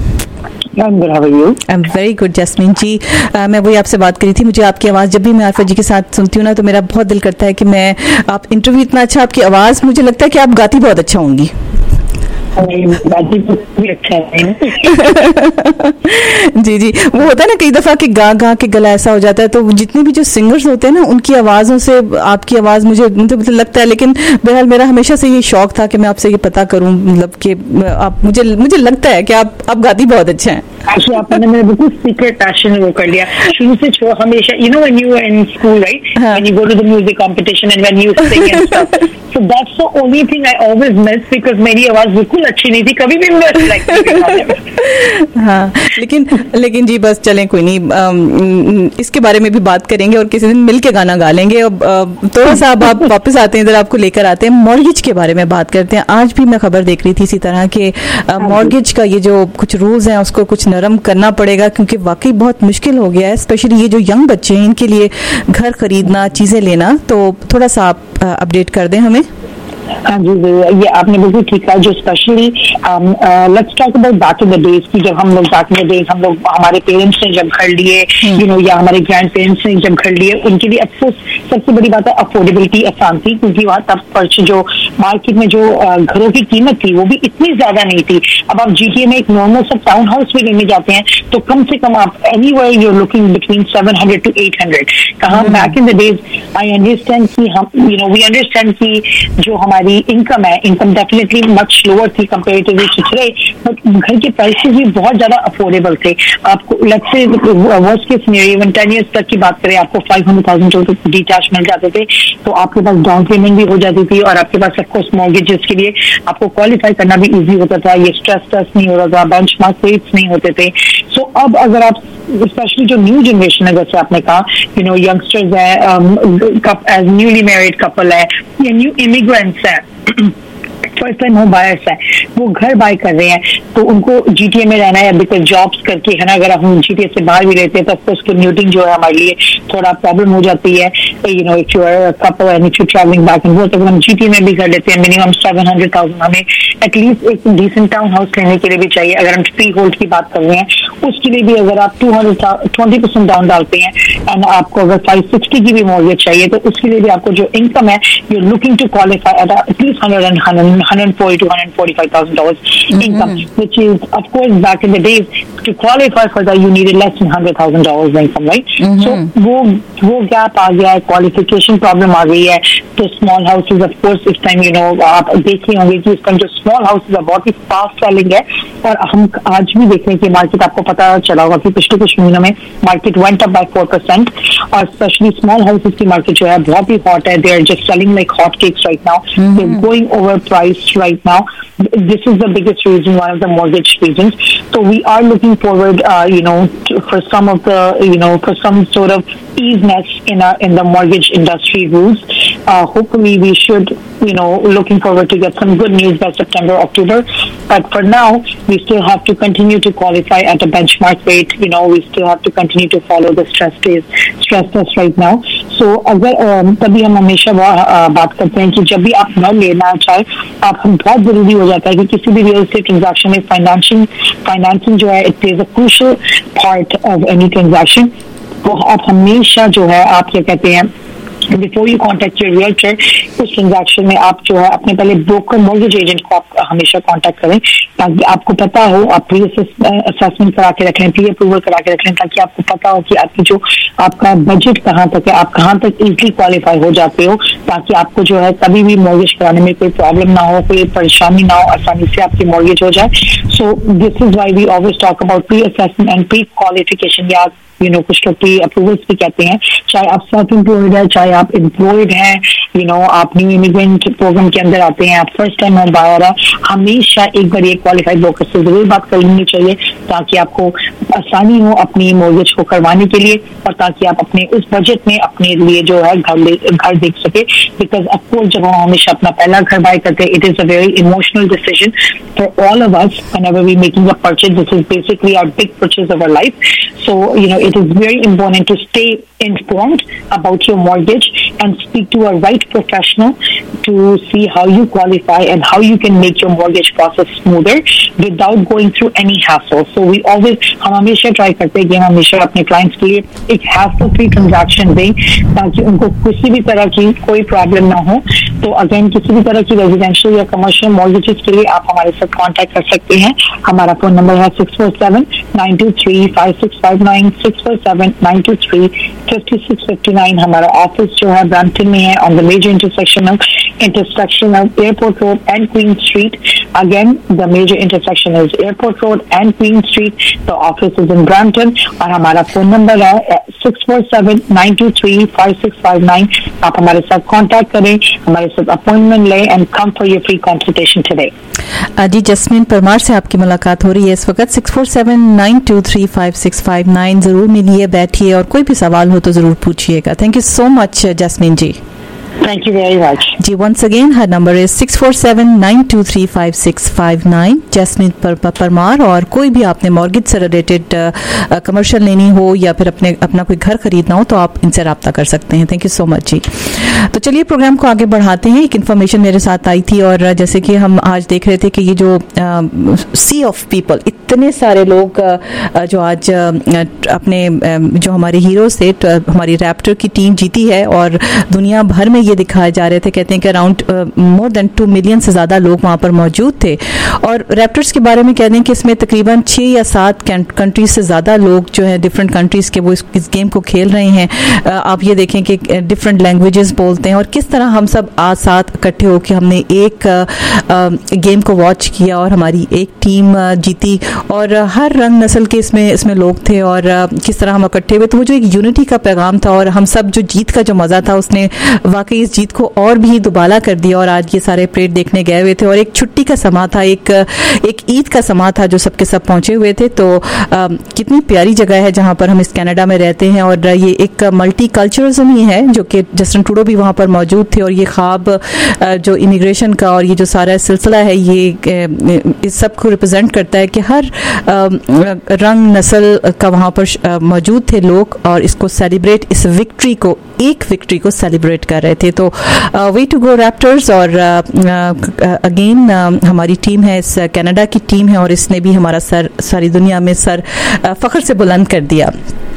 I am very good Jasmine ji. uh, मैं वही आपसे बात करी थी। मुझे आपकी आवाज़ जब भी मैं आरफा जी के साथ सुनती हूँ ना, तो मेरा बहुत दिल करता है कि मैं, आप इंटरव्यू इतना अच्छा, आपकी आवाज़, मुझे लगता है कि आप गाती बहुत अच्छा होंगी। भी अच्छा है जी जी, वो होता है ना कई दफा कि गा गा के गला ऐसा हो जाता है, तो जितने भी जो सिंगर्स होते हैं ना, उनकी आवाज़ों से आपकी आवाज़ मुझे मतलब लगता है। लेकिन बहरहाल मेरा हमेशा से ये शौक था कि मैं आपसे ये पता करूं, मतलब कि आप, मुझे मुझे लगता है कि आप आप गाती बहुत अच्छा हैं। Actually, आपने मेरा बिल्कुल सीक्रेट पैशन वो कर लिया शुरू से। जो हमेशा, you know, when you were in school, right? When you go to the music competition and when you sing and stuff. So that's the only thing I always miss, because मेरी आवाज़ बिल्कुल अच्छी नहीं थी कभी भी। मैं like हाँ, लेकिन लेकिन जी बस चलें, कोई नहीं, इसके बारे में भी बात करेंगे और किसी दिन मिल के गाना गा लेंगे। अब थोड़ा सा अब आप वापस आते हैं इधर, आपको लेकर आते हैं, मॉर्गेज के बारे में बात करते हैं। आज भी मैं खबर देख रही थी इसी तरह के मॉर्गेज का ये जो कुछ रूल्स हैं उसको कुछ नरम करना पड़ेगा, क्योंकि वाकई बहुत मुश्किल हो गया है, स्पेशली ये जो यंग बच्चे हैं इनके लिए घर खरीदना, चीज़ें लेना। तो थोड़ा सा आप अपडेट कर दें हमें। हाँ जी, ये आपने बिल्कुल ठीक कहा। जो specially let's talk about back in the days की, जब हम लोग बैक इन द डेज, हम लोग, हमारे पेरेंट्स ने जब घर लिए, यू नो, या हमारे ग्रैंड पेरेंट्स ने जब घर लिए, उनके लिए अफसोस सबसे बड़ी बात है अफोर्डेबिलिटी आसान थी, क्योंकि वहाँ तब पर जो मार्केट में जो घरों की कीमत थी वो भी इतनी ज्यादा नहीं थी। अब आप जीटीए में एक नॉर्मल सा टाउन हाउस भी लेने जाते हैं तो कम से कम आप anywhere you are looking between seven hundred to eight hundred. कहाँ back in the days I understand कि हम, यू नो, वी अंडरस्टैंड कि जो हमारी इनकम है, इनकम डेफिनेटली मच लोअर थी कंपेरेटिवली टू टुडे, बट घर के प्राइसेस भी बहुत ज्यादा अफोर्डेबल थे। आपको let's say worst case scenario, even ten years तक की बात करें, आपको फाइव हंड्रेड थाउजेंड जो डिटैच मिल जाते थे, तो आपके पास डाउन पेमेंट भी हो जाती थी, और आपके पास ऑफकोर्स मॉर्गेजेस के लिए आपको क्वालिफाई करना भी इजी होता था। ये स्ट्रेस टेस्ट नहीं होता था, बेंचमार्क रेट्स नहीं होते थे। सो so, अब अगर आप स्पेशली जो न्यू जनरेशन है, जैसे आपने कहा, यू नो, यंगस्टर्स है, एज न्यूली मैरिड कपल है, या न्यू इमिग्रेंट्स है, फर्स्ट टाइम होम बायर्स हैं, वो घर बाय कर रहे हैं, तो उनको जीटीए में रहना है बिकॉज जॉब्स करके है ना, अगर हम जीटीए से बाहर भी रहते हैं तो ऑफकोर्स कम्यूटिंग जो है हमारे लिए थोड़ा प्रॉब्लम हो जाती है, you know if you are couple and if you travelling back and forth, अगर हम जीटीए में भी कर लेते हैं मिनिमम सेवन हंड्रेड थाउजेंड हमें एटलीस्ट एक डिसेंट टाउन हाउस लेने के लिए भी चाहिए। अगर हम फ्री होल्ड की बात कर रहे हैं उसके लिए भी अगर आप two hundred twenty percent down डालते हैं एंड आपको अगर फाइव सिक्सटी की भी मॉर्गेज चाहिए तो उसके लिए भी आपको जो इनकम है you looking to qualify at at least hundred and hundred forty to hundred forty five thousand dollars income, which is of course back in the days to qualify for that you needed less than hundred thousand dollars income, right? So वो वो gap आ गया है, qualification problem आ गई है, तो small houses of course इस time you know आप देख रहे होंगे कि इस टाइम जो स्मॉल हाउसेज है बहुत ही फास्ट सेलिंग है, और हम आज भी देख रहे हैं कि मार्केट, आपको पता चला होगा कि पिछले कुछ महीनों में market went up by four percent, और स्पेशली स्मॉल हाउसेज की मार्केट जो है बहुत ही हॉट है, they are just selling like hot cakes right now, they are going over price right now, this is the biggest reason, one of the mortgage reasons, so we are looking forward uh, you know to, for some of the you know for some sort of easiness in our in the mortgage industry rules. Uh, hopefully we should you know looking forward to get some good news by September October, but for now we still have to continue to qualify at a benchmark rate, you know we still have to continue to follow the stress test stress test right now. So अगर um, तभी हम हमेशा uh, बात करते हैं कि जब भी आप घर लेना चाहे आप हम बहुत जरूरी हो जाता है कि किसी भी रियल एस्टेट ट्रांजैक्शन में फाइनेंशिंग फाइनेंसिंग जो है it plays a crucial part of any transaction. तो आप हमेशा जो है आप क्या कहते हैं before you contact your realtor उस ट्रांजैक्शन में आप जो है अपने पहले ब्रोकर मॉर्गेज एजेंट को आप हमेशा कांटेक्ट करें, ताकि आपको पता हो, आप प्री असेसमेंट करा के रख लें, प्री अप्रूवल करा के रख लें, ताकि आपको पता हो कि आपकी जो आपका बजट कहाँ तक है, आप कहाँ तक इजीली क्वालिफाई हो जाते हो, ताकि आपको जो है कभी भी मॉर्गेज कराने में कोई प्रॉब्लम ना हो, कोई परेशानी ना हो, आसानी से आपकी मॉर्गेज हो जाए। So this is why we always talk about pre assessment and pre qualification, या यू नो कुछ लोग प्री अप्रूवल्स भी कहते हैं, चाहे आप सेल्फ एम्प्लॉयड है, चाहे आप एम्प्लॉयड हैं, यू नो आप न्यू इमिग्रेंट प्रोग्राम के अंदर आते हैं, आप फर्स्ट टाइम होम बायर है, हमेशा एक बार ये क्वालिफाइड ब्रोकर से जरूर बात कर लेनी चाहिए, ताकि आपको आसानी हो अपनी मॉर्गेज को करवाने के लिए, और ताकि आप अपने उस बजट में अपने लिए जो है घर घर देख सके। बिकॉज ऑफकोर्स जब हम हमेशा अपना पहला घर बाय करते हैं, it is a very emotional decision for all of us whenever we making a purchase, this is basically our big purchase of our life. So you know it is very important to stay informed about your mortgage and speak to a right professional to see how you qualify and how you can make your mortgage process smoother without going through any hassle. So we always हम हमेशा try करते हैं कि हम हमेशा अपने clients के लिए एक hassle free transaction दें, ताकि उनको किसी भी तरह की कोई प्रॉब्लम ना हो। तो अगेन किसी भी तरह की रेजिडेंशियल या कमर्शियल मॉर्गेजेस के लिए आप हमारे साथ कांटेक्ट कर सकते हैं। हमारा फोन नंबर है six four seven nine two three five six five nine, six four seven nine two three fifty six fifty nine. हमारा ऑफिस जो है ब्रैम्पटन में है, on the major intersection of intersection of Airport Road and Queen Street. Again the major intersection is Airport Road and Queen Street, the office is in Brampton, और हमारा phone number है six four seven nine two three five six five nine. आप हमारे साथ contact करें, हमारे साथ appointment लें and come for your free consultation today. जी जस्मीन परमार से आपकी मुलाकात हो रही है इस वक्त। Six four seven nine two three five six five nine जरूर मिलिए, बैठिए, और कोई भी सवाल हो तो जरूर पूछिएगा। Thank you so much Jasmine ji. Thank you very much. जी once again her number is six four seven nine two three five six five nine. Jasmine पर, परमार, और कोई भी आपने मॉर्गेज से रिलेटेड कमर्शियल लेनी हो या फिर अपने अपना कोई घर खरीदना हो तो आप इनसे रब्ता कर सकते हैं। थैंक यू सो मच जी। तो चलिए प्रोग्राम को आगे बढ़ाते हैं। एक इन्फॉर्मेशन मेरे साथ आई थी, और जैसे कि हम आज देख रहे थे कि ये जो सी ऑफ पीपल, इतने सारे लोग uh, जो आज uh, अपने uh, जो हमारे हीरोज थे, हमारी रैप्टर की टीम जीती है, और दुनिया भर में ये दिखाए जा रहे थे। कहते हैं कि around more than two million से ज़्यादा लोग वहाँ पर मौजूद थे। और रैप्टर्स के बारे में कहते हैं कि इसमें तकरीबन छः या सात कंट्रीज से ज़्यादा लोग जो है डिफरेंट कंट्रीज़ के वो इस, इस गेम को खेल रहे हैं। uh, आप ये देखें कि डिफरेंट लैंग्वेजेस बोलते हैं, और किस तरह हम सब आज साथ इकट्ठे होकर हमने एक uh, गेम को वॉच किया और हमारी एक टीम uh, जीती, और uh, हर रंग नस्ल के इसमें इसमें लोग थे, और uh, किस तरह हम इकट्ठे हुए। तो वो जो एक यूनिटी का पैगाम था और हम सब जो जीत का जो मज़ा था, उसने वाकई के इस जीत को और भी दुबाला कर दिया और आज ये सारे परेड देखने गए हुए थे और एक छुट्टी का समा था, एक एक ईद का समा था जो सबके सब पहुंचे हुए थे। तो आ, कितनी प्यारी जगह है जहां पर हम इस कनाडा में रहते हैं और ये एक मल्टी कल्चरलिज्म ही है जो कि जस्टिन ट्रूडो भी वहां पर मौजूद थे और ये ख्वाब जो इमिग्रेशन का और ये जो सारा सिलसिला है ये इस सब को रिप्रेजेंट करता है कि हर रंग नस्ल का वहां पर मौजूद थे लोग और इसको सेलिब्रेट, इस विक्ट्री को, एक विक्ट्री को सेलिब्रेट कर रहे थे। तो वे टू गो रैप्टर्स। और अगेन हमारी टीम है, इस कनाडा की टीम है और इसने भी हमारा सर सारी दुनिया में सर फख्र से बुलंद कर दिया।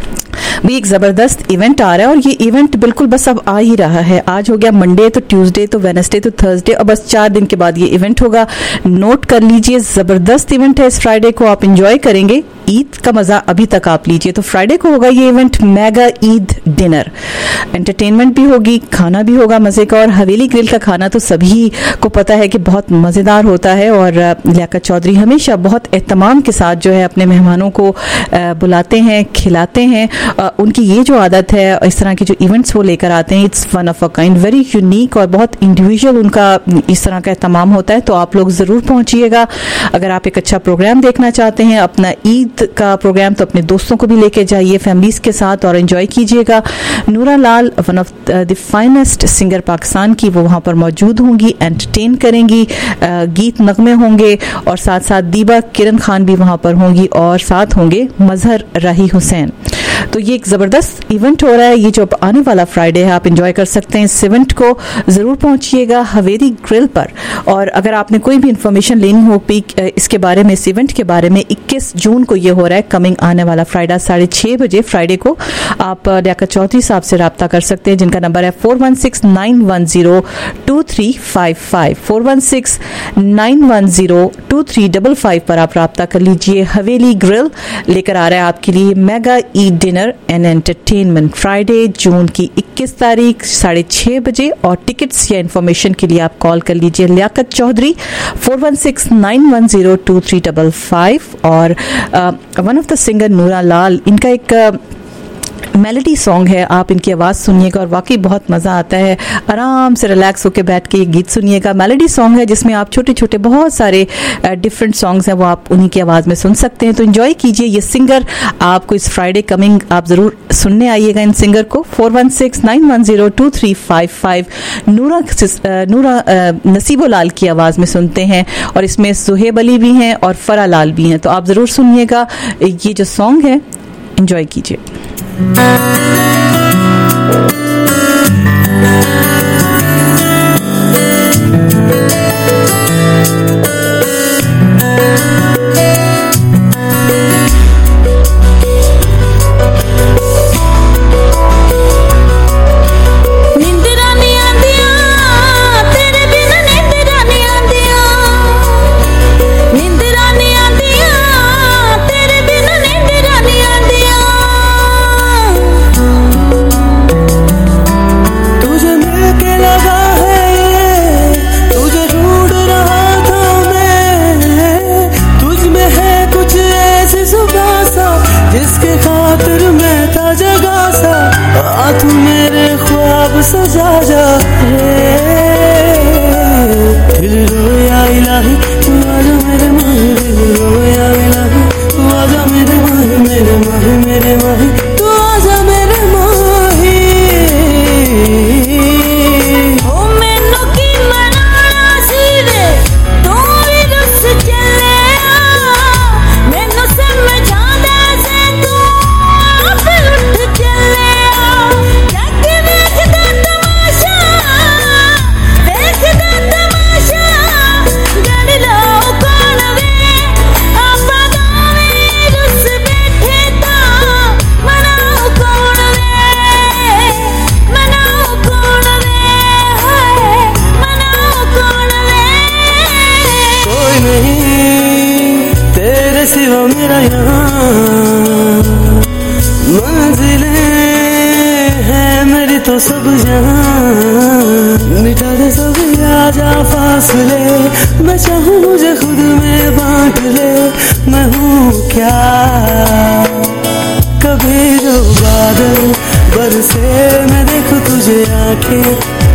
भी एक ज़बरदस्त इवेंट आ रहा है और ये इवेंट बिल्कुल बस अब आ ही रहा है। आज हो गया मंडे, तो ट्यूसडे, तो वेडनेसडे, तो थर्सडे और बस चार दिन के बाद ये इवेंट होगा। नोट कर लीजिए, ज़बरदस्त इवेंट है। इस फ्राइडे को आप इंजॉय करेंगे, ईद का मज़ा अभी तक आप लीजिए। तो फ्राइडे को होगा ये event mega Eid dinner, entertainment भी होगी, खाना भी होगा मज़े का। और हवेली ग्रिल का खाना तो सभी को पता है कि बहुत मज़ेदार होता है और लियाकत चौधरी हमेशा बहुत एहतमाम के साथ जो है अपने मेहमानों को बुलाते हैं, खिलाते हैं। उनकी ये जो आदत है, इस तरह के जो इवेंट्स वो लेकर आते हैं, it's one of a kind, very unique और बहुत इंडिविजुअल उनका इस तरह का एहतमाम होता है। तो आप लोग ज़रूर पहुंचिएगा। अगर आप एक अच्छा प्रोग्राम देखना चाहते हैं, अपना ईद का प्रोग्राम, तो अपने दोस्तों को भी लेके जाइए फैमिलीज के साथ और एंजॉय कीजिएगा। Noora Lal, one of the finest singer Pakistan की, वो वहाँ पर मौजूद होंगी, एंटरटेन करेंगी, गीत नगमे होंगे और साथ साथ दीबा किरण खान भी वहाँ पर होंगी और साथ होंगे मजहर राही हुसैन। तो ये एक ज़बरदस्त इवेंट हो रहा है, ये जो आने वाला फ्राइडे है, आप एंजॉय कर सकते हैं इस इवेंट को। ज़रूर पहुंचिएगा हवेली ग्रिल पर। और अगर आपने कोई भी इंफॉर्मेशन लेनी हो पीक इसके बारे में, इस इवेंट के बारे में, इक्कीस जून को ये हो रहा है, कमिंग आने वाला फ्राइडे साढ़े छः बजे फ्राइडे को आप लियाकत चौधरी साहब से रब्ता कर सकते हैं, जिनका नंबर है four one six nine one zero two three five five four one six nine one zero two three double five पर आप रब्ता कर लीजिए। हवेली ग्रिल लेकर आ रहा है आपके लिए mega Eid dinner and entertainment, Friday June की इक्कीस तारीख साढ़े छः बजे। और टिकट्स या इन्फॉर्मेशन के लिए आप कॉल कर लीजिए Liaquat Chaudhry four one six nine one zero two three double five. और one of the singer Noora Lal, इनका एक मेलोडी सॉन्ग है, आप इनकी आवाज़ सुनिएगा और वाकई बहुत मज़ा आता है। आराम से रिलैक्स होकर बैठ के ये गीत सुनिएगा। मेलोडी सॉन्ग है जिसमें आप छोटे छोटे बहुत सारे डिफरेंट सॉन्ग्स हैं, वो आप उन्हीं की आवाज़ में सुन सकते हैं। तो एंजॉय कीजिए। ये सिंगर आपको इस फ्राइडे कमिंग आप ज़रूर सुनने आइएगा इन सिंगर को। Four one six nine one zero two three five five Noora Noora नसीबो लाल की आवाज़ में सुनते हैं और इसमें सुहेब अली भी हैं और फरा लाल भी हैं। तो आप ज़रूर सुनिएगा, ये जो सॉन्ग है एंजॉय कीजिए।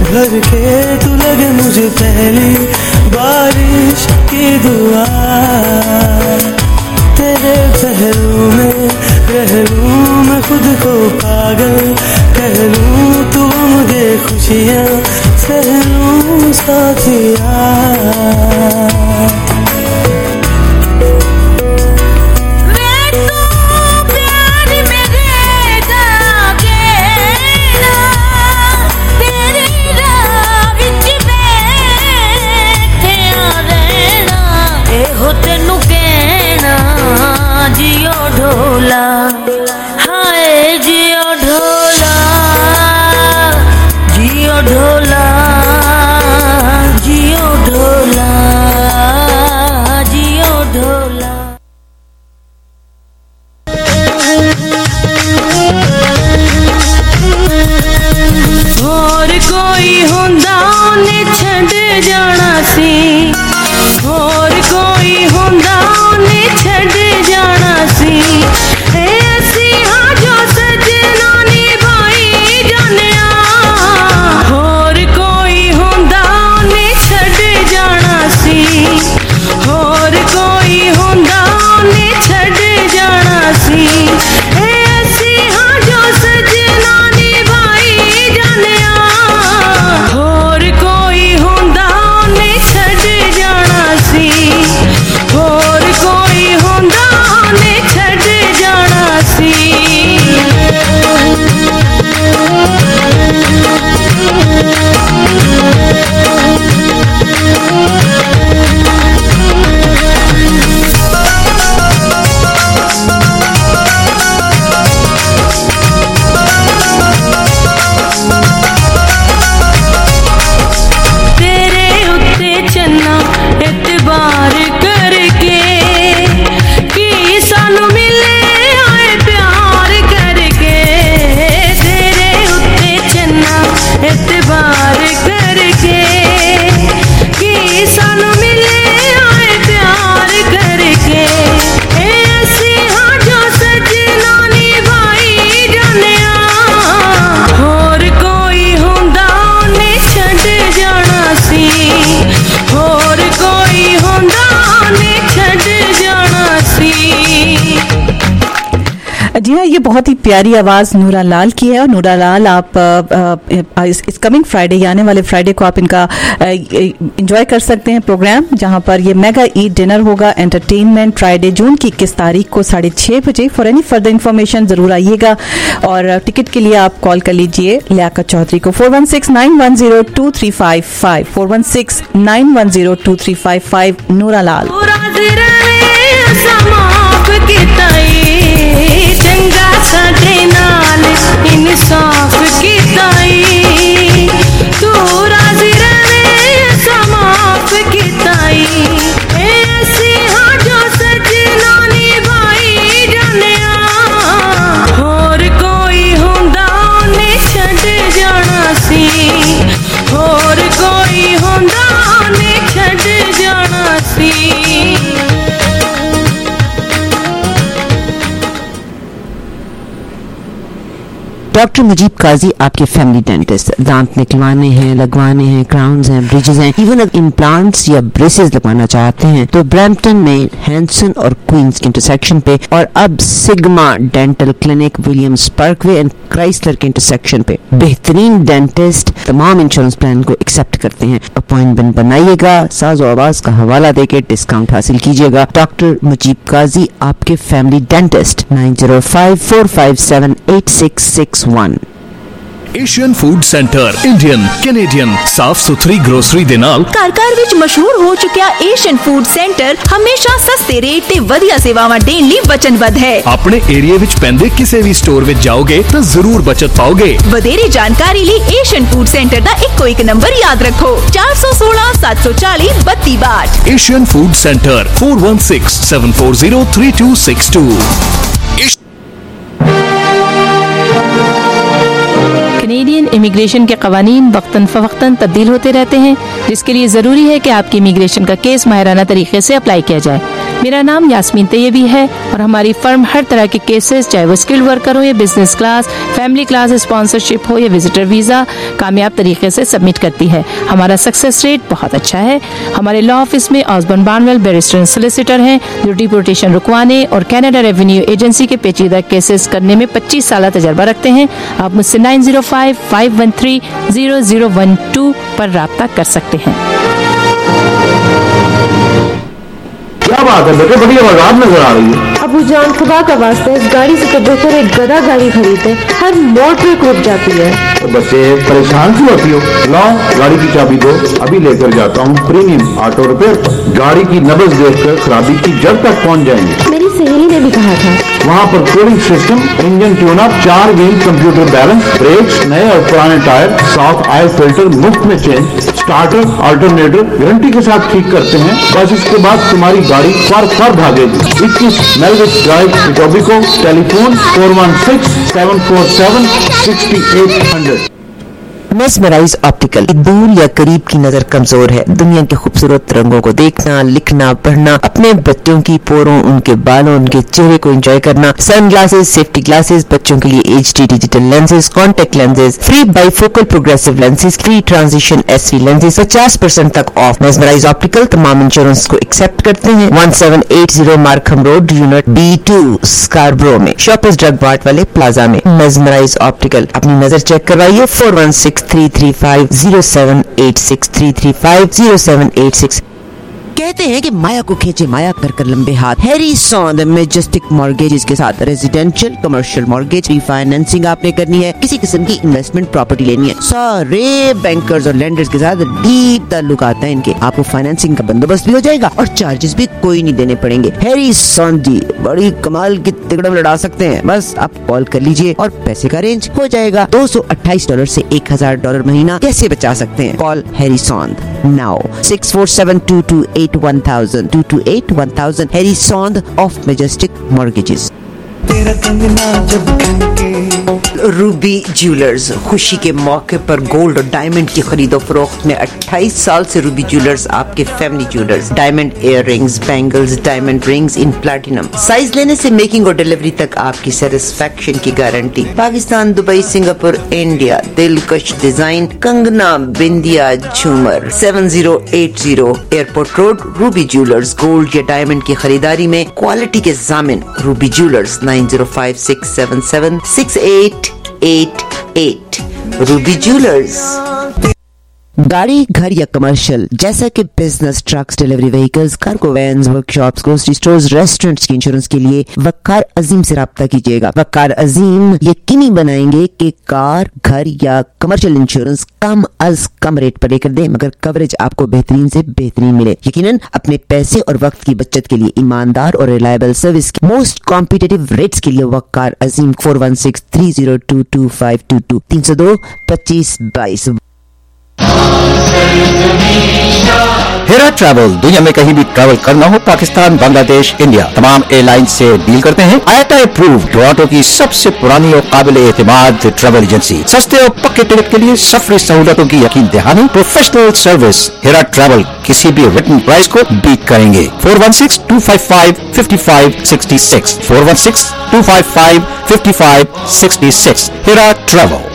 भर के तू लगे मुझे पहली बारिश की दुआ, तेरे पहलू में रह लूं मैं खुद को पागल कह लूं, तू मुझे खुशियाँ सह लूं साथिया। तेनू कहना जियो ढोला, हाय जियो ढोला, जियो ढोला, जियो ढोला, जियो ढोला। और कोई हुंदा ने छड़ जाना सी, और कोई हुंदा ने छड़ जाना सी, ऐसी हाँ जो सजना निभाई जानिया। और कोई हुंदा ने छड़ जाना सी, और कोई हुंदा ने छड़ जाना सी, ऐसी हाँ जो सजना निभाई जानिया। और कोई हुंदा ने छड़ जाना सी, और कोई हुंदा ने छड़ जाना सी। तेरे उत्ते चन्ना एतबार करके कि सानू मिले आए प्यार करके, तेरे उत्ते चन्ना एतबार करके कि सानू मिले आए प्यार करके, ऐसी हाँ जो सजना निभाई जानिया। और कोई हुंदा ने छड़ जाना सी, और कोई हुंदा ने छड़ जाना सी। जी हाँ, ये बहुत ही प्यारी आवाज़ नूरा लाल की है। और नूरा लाल आप आ, आ, इस, इस कमिंग फ्राइडे, आने वाले फ्राइडे को आप इनका एंजॉय कर सकते हैं प्रोग्राम, जहां पर ये मेगा ईद डिनर होगा, एंटरटेनमेंट, फ्राइडे जून की इक्कीस तारीख को साढ़े छः बजे। फॉर एनी फर्दर इन्फॉर्मेशन ज़रूर आइएगा और टिकट के लिए आप कॉल कर लीजिए लियाकत चौधरी को four one six nine one zero two three five five four one six nine one zero two three five five. Noora Lal चंगा साडे नाल इंसाफ कीताई, तू राजी रहे समाफ कीताई, ऐसी हाँ जो सजना निभाई जानिया। और कोई हुंदा ने छड़ जाना सी, और कोई हुंदा ने छड़ जाना सी। डॉक्टर मुजीब काजी आपके फैमिली डेंटिस्ट, दांत निकलवाने हैं, लगवाने हैं, क्राउन्स हैं, ब्रिजेस हैं, इवन अगर इम्प्लांट्स या ब्रेसेस लगवाना चाहते हैं तो ब्रैम्पटन में हैंसन और क्वींस इंटरसेक्शन पे, और अब Sigma dental clinic Williams Parkway and Chrysler के इंटरसेक्शन पे बेहतरीन डेंटिस्ट तमाम इंश्योरेंस प्लान को एक्सेप्ट करते हैं। अपॉइंटमेंट बनाइएगा, साज़ो आवाज का हवाला देके डिस्काउंट हासिल कीजिएगा। डॉक्टर मुजीब काजी आपके family dentist, nine zero five four five seven eight six six one. Asian food centre Indian Canadian साफ सुथरी ग्रोसरी दे नाल ਘਰ-ਘਰ ਵਿੱਚ ਮਸ਼ਹੂਰ ਹੋ ਚੁੱਕਿਆ ਏਸ਼ੀਅਨ ਫੂਡ ਸੈਂਟਰ ਹਮੇਸ਼ਾ ਸਸਤੇ ਰੇਟ ਤੇ ਵਧੀਆ ਸੇਵਾਵਾਂ ਦੇਣ ਲਈ ਵਚਨਬੱਧ ਹੈ। ਆਪਣੇ ਏਰੀਆ ਵਿੱਚ ਪੈਂਦੇ ਕਿਸੇ ਵੀ ਸਟੋਰ ਵਿੱਚ ਜਾਓਗੇ ਤਾਂ ਜ਼ਰੂਰ ਬਚਤ ਪਾਓਗੇ। ਵਧੇਰੇ ਜਾਣਕਾਰੀ ਲਈ ਏਸ਼ੀਅਨ ਫੂਡ ਸੈਂਟਰ ਦਾ ਇੱਕੋ ਇੱਕ ਨੰਬਰ ਯਾਦ ਰੱਖੋ, ਚਾਰ ਸੌ ਸੋਲਾਂ ਸੱਤ ਸੌ ਚਾਲੀ ਬੱਤੀ ਬਾਹਠ। Asian food centre four one six seven four zero three two six two. Canadian immigration के कवानीन वक्तन फवक्तन तब्दील होते रहते हैं, जिसके लिए ज़रूरी है कि आपकी इमिग्रेशन का केस माहिराना तरीके से अप्लाई किया जाए। मेरा नाम यास्मीन तैयबी है और हमारी फर्म हर तरह के केसेस, चाहे वो स्किल्ड वर्कर हो या business class, family class, sponsorship हो या विजिटर वीजा, कामयाब तरीके से सबमिट करती है। हमारा सक्सेस रेट बहुत अच्छा है। हमारे लॉ ऑफिस में Osborne Barnwell barrister and solicitor हैं जो डिपोर्टेशन रुकवाने और कनाडा रेवेन्यू एजेंसी के पेचीदा केसेस करने में पच्चीस साल तजर्बा रखते हैं। आप मुझसे nine zero five five one three zero zero one two पर राब्ता कर सकते हैं। क्या बात है बेटे, बड़ी आवाज़ नजर आ रही है। अबू जान, खुदा का वास्ता है, इस गाड़ी से तो बेहतर एक गधा गाड़ी खरीदे, हर मोड़ पे रुक जाती है। तो बच्चे परेशान क्यों होती हो? लाओ गाड़ी की चाबी दो, अभी लेकर जाता हूँ प्रीमियम ऑटो रिपेयर। गाड़ी की नब्ज देखकर खराबी की जड़ तक पहुँच जाएंगे। मेरी सहेली ने भी कहा था। वहाँ पर cooling system, engine tune up, चार गेम कंप्यूटर बैलेंस, ब्रेक्स, नए और पुराने टायर, साफ ऑयल फिल्टर मुफ्त में चेंज, स्टार्टर अल्टरनेटर गारंटी के साथ ठीक करते हैं। बस इसके बाद तुम्हारी गाड़ी फर फर भागेगी। इक्कीस Melwich Drive, Etobicoke, telephone four one six seven four seven sixty eight hundred. Mesmerize Optical. दूर या करीब की नजर कमजोर है, दुनिया के खूबसूरत रंगों को देखना, लिखना, पढ़ना, अपने बच्चों की पोरों, उनके बालों, उनके चेहरे को एंजॉय करना। सन ग्लासेस, सेफ्टी ग्लासेस, बच्चों के लिए H D digital lenses, contact lenses, free bifocal progressive lenses, free transition S V lenses, पचास परसेंट तक ऑफ। मेस्मराइज ऑप्टिकल तमाम इंश्योरेंस को एक्सेप्ट करते हैं। One seven eight zero Markham Road, unit B two, Scarborough में, Shoppers Drug Mart वाले plaza में। Mesmerize Optical, अपनी नजर चेक करवाइए। Four one six three three five zero seven eight six three three five zero seven eight six. कहते हैं कि माया को खींचे माया कर कर लंबे हाथ। हैरी सॉन्द मेजेस्टिक मॉर्गेजेस के साथ रेजिडेंशियल कमर्शियल मॉर्गेज रीफाइनेंसिंग आपने करनी है, किसी किस्म की इन्वेस्टमेंट प्रॉपर्टी लेनी है, सारे बैंकर्स और लेंडर्स के साथ डीप ताल्लुकात हैं इनके। आपको फाइनेंसिंग का बंदोबस्त भी हो जाएगा और चार्जेस भी कोई नहीं देने पड़ेंगे। हैरी सॉन्द जी बड़ी कमाल की तिकड़म लड़ा सकते हैं। बस आप कॉल कर लीजिए और पैसे का अरेंज हो जाएगा। दो सौ अट्ठाईस डॉलर से एक हजार डॉलर महीना कैसे बचा सकते हैं? Call Harry Sond now six four seven two two eight one thousand two two eight one thousand Harry Sond of Majestic Mortgages। Ruby Jewellers, खुशी के मौके पर गोल्ड और डायमंड की खरीदो फरोख्त में अट्ठाईस साल से रूबी ज्वेलर्स आपके family jewellers. Diamond ear rings, bangles, diamond rings in platinum. Size लेने से मेकिंग और डिलीवरी तक आपकी सेटिस्फेक्शन की guarantee. Pakistan, Dubai, Singapore, India, दिलकश डिजाइन, कंगना, बिंदिया, झूमर। Seven zero eight zero Airport Road, Ruby Jewellers. Gold या डायमंड की खरीदारी में क्वालिटी के जामिन Ruby Jewellers. Nine zero five six seven seven six eight eight eight Ruby Jewellers. गाड़ी, घर या कमर्शियल जैसा कि business, trucks, delivery vehicles, cargo vans, workshops, grocery stores, restaurants की इंश्योरेंस के लिए वक्कार अजीम से राब्ता कीजिएगा। वक्कार अजीम यकीनी बनाएंगे कि कार, घर या कमर्शियल इंश्योरेंस कम अज कम रेट पर लेकर दें मगर कवरेज आपको बेहतरीन से बेहतरीन मिले। यकीनन अपने पैसे और वक्त की बचत के लिए ईमानदार और रिलायबल सर्विस की मोस्ट कॉम्पिटिटिव रेट्स के लिए Waqar Azeem four one six three zero two two five two two तीन सौ दो पच्चीस बाईस। हेरा ट्रैवल, दुनिया में कहीं भी ट्रैवल करना हो, पाकिस्तान, बांग्लादेश, इंडिया, तमाम एयरलाइन से डील करते हैं। आईएटा अप्रूव्ड, टोरंटो की सबसे पुरानी और काबिल एतमाद ट्रैवल एजेंसी। सस्ते और पक्के टिकट के लिए सफरी सहूलतों की यकीन दहानी, प्रोफेशनल सर्विस। हेरा ट्रैवल किसी भी रिटन प्राइस को बीट करेंगे। Four one six two five five fifty five sixty six four one six two five five fifty five sixty six. Hera Travel.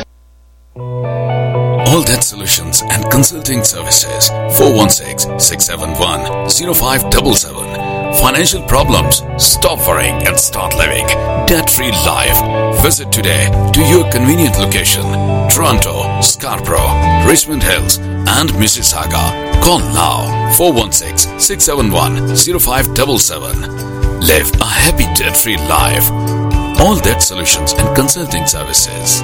All Debt Solutions and Consulting Services. Four one six six seven one zero five seven seven. Financial problems? Stop worrying and start living debt-free life. Visit today to your convenient location: Toronto, Scarborough, Richmond Hills, and Mississauga. Call now. Four one six six seven one zero five seven seven. Live a happy debt-free life. All Debt Solutions and Consulting Services.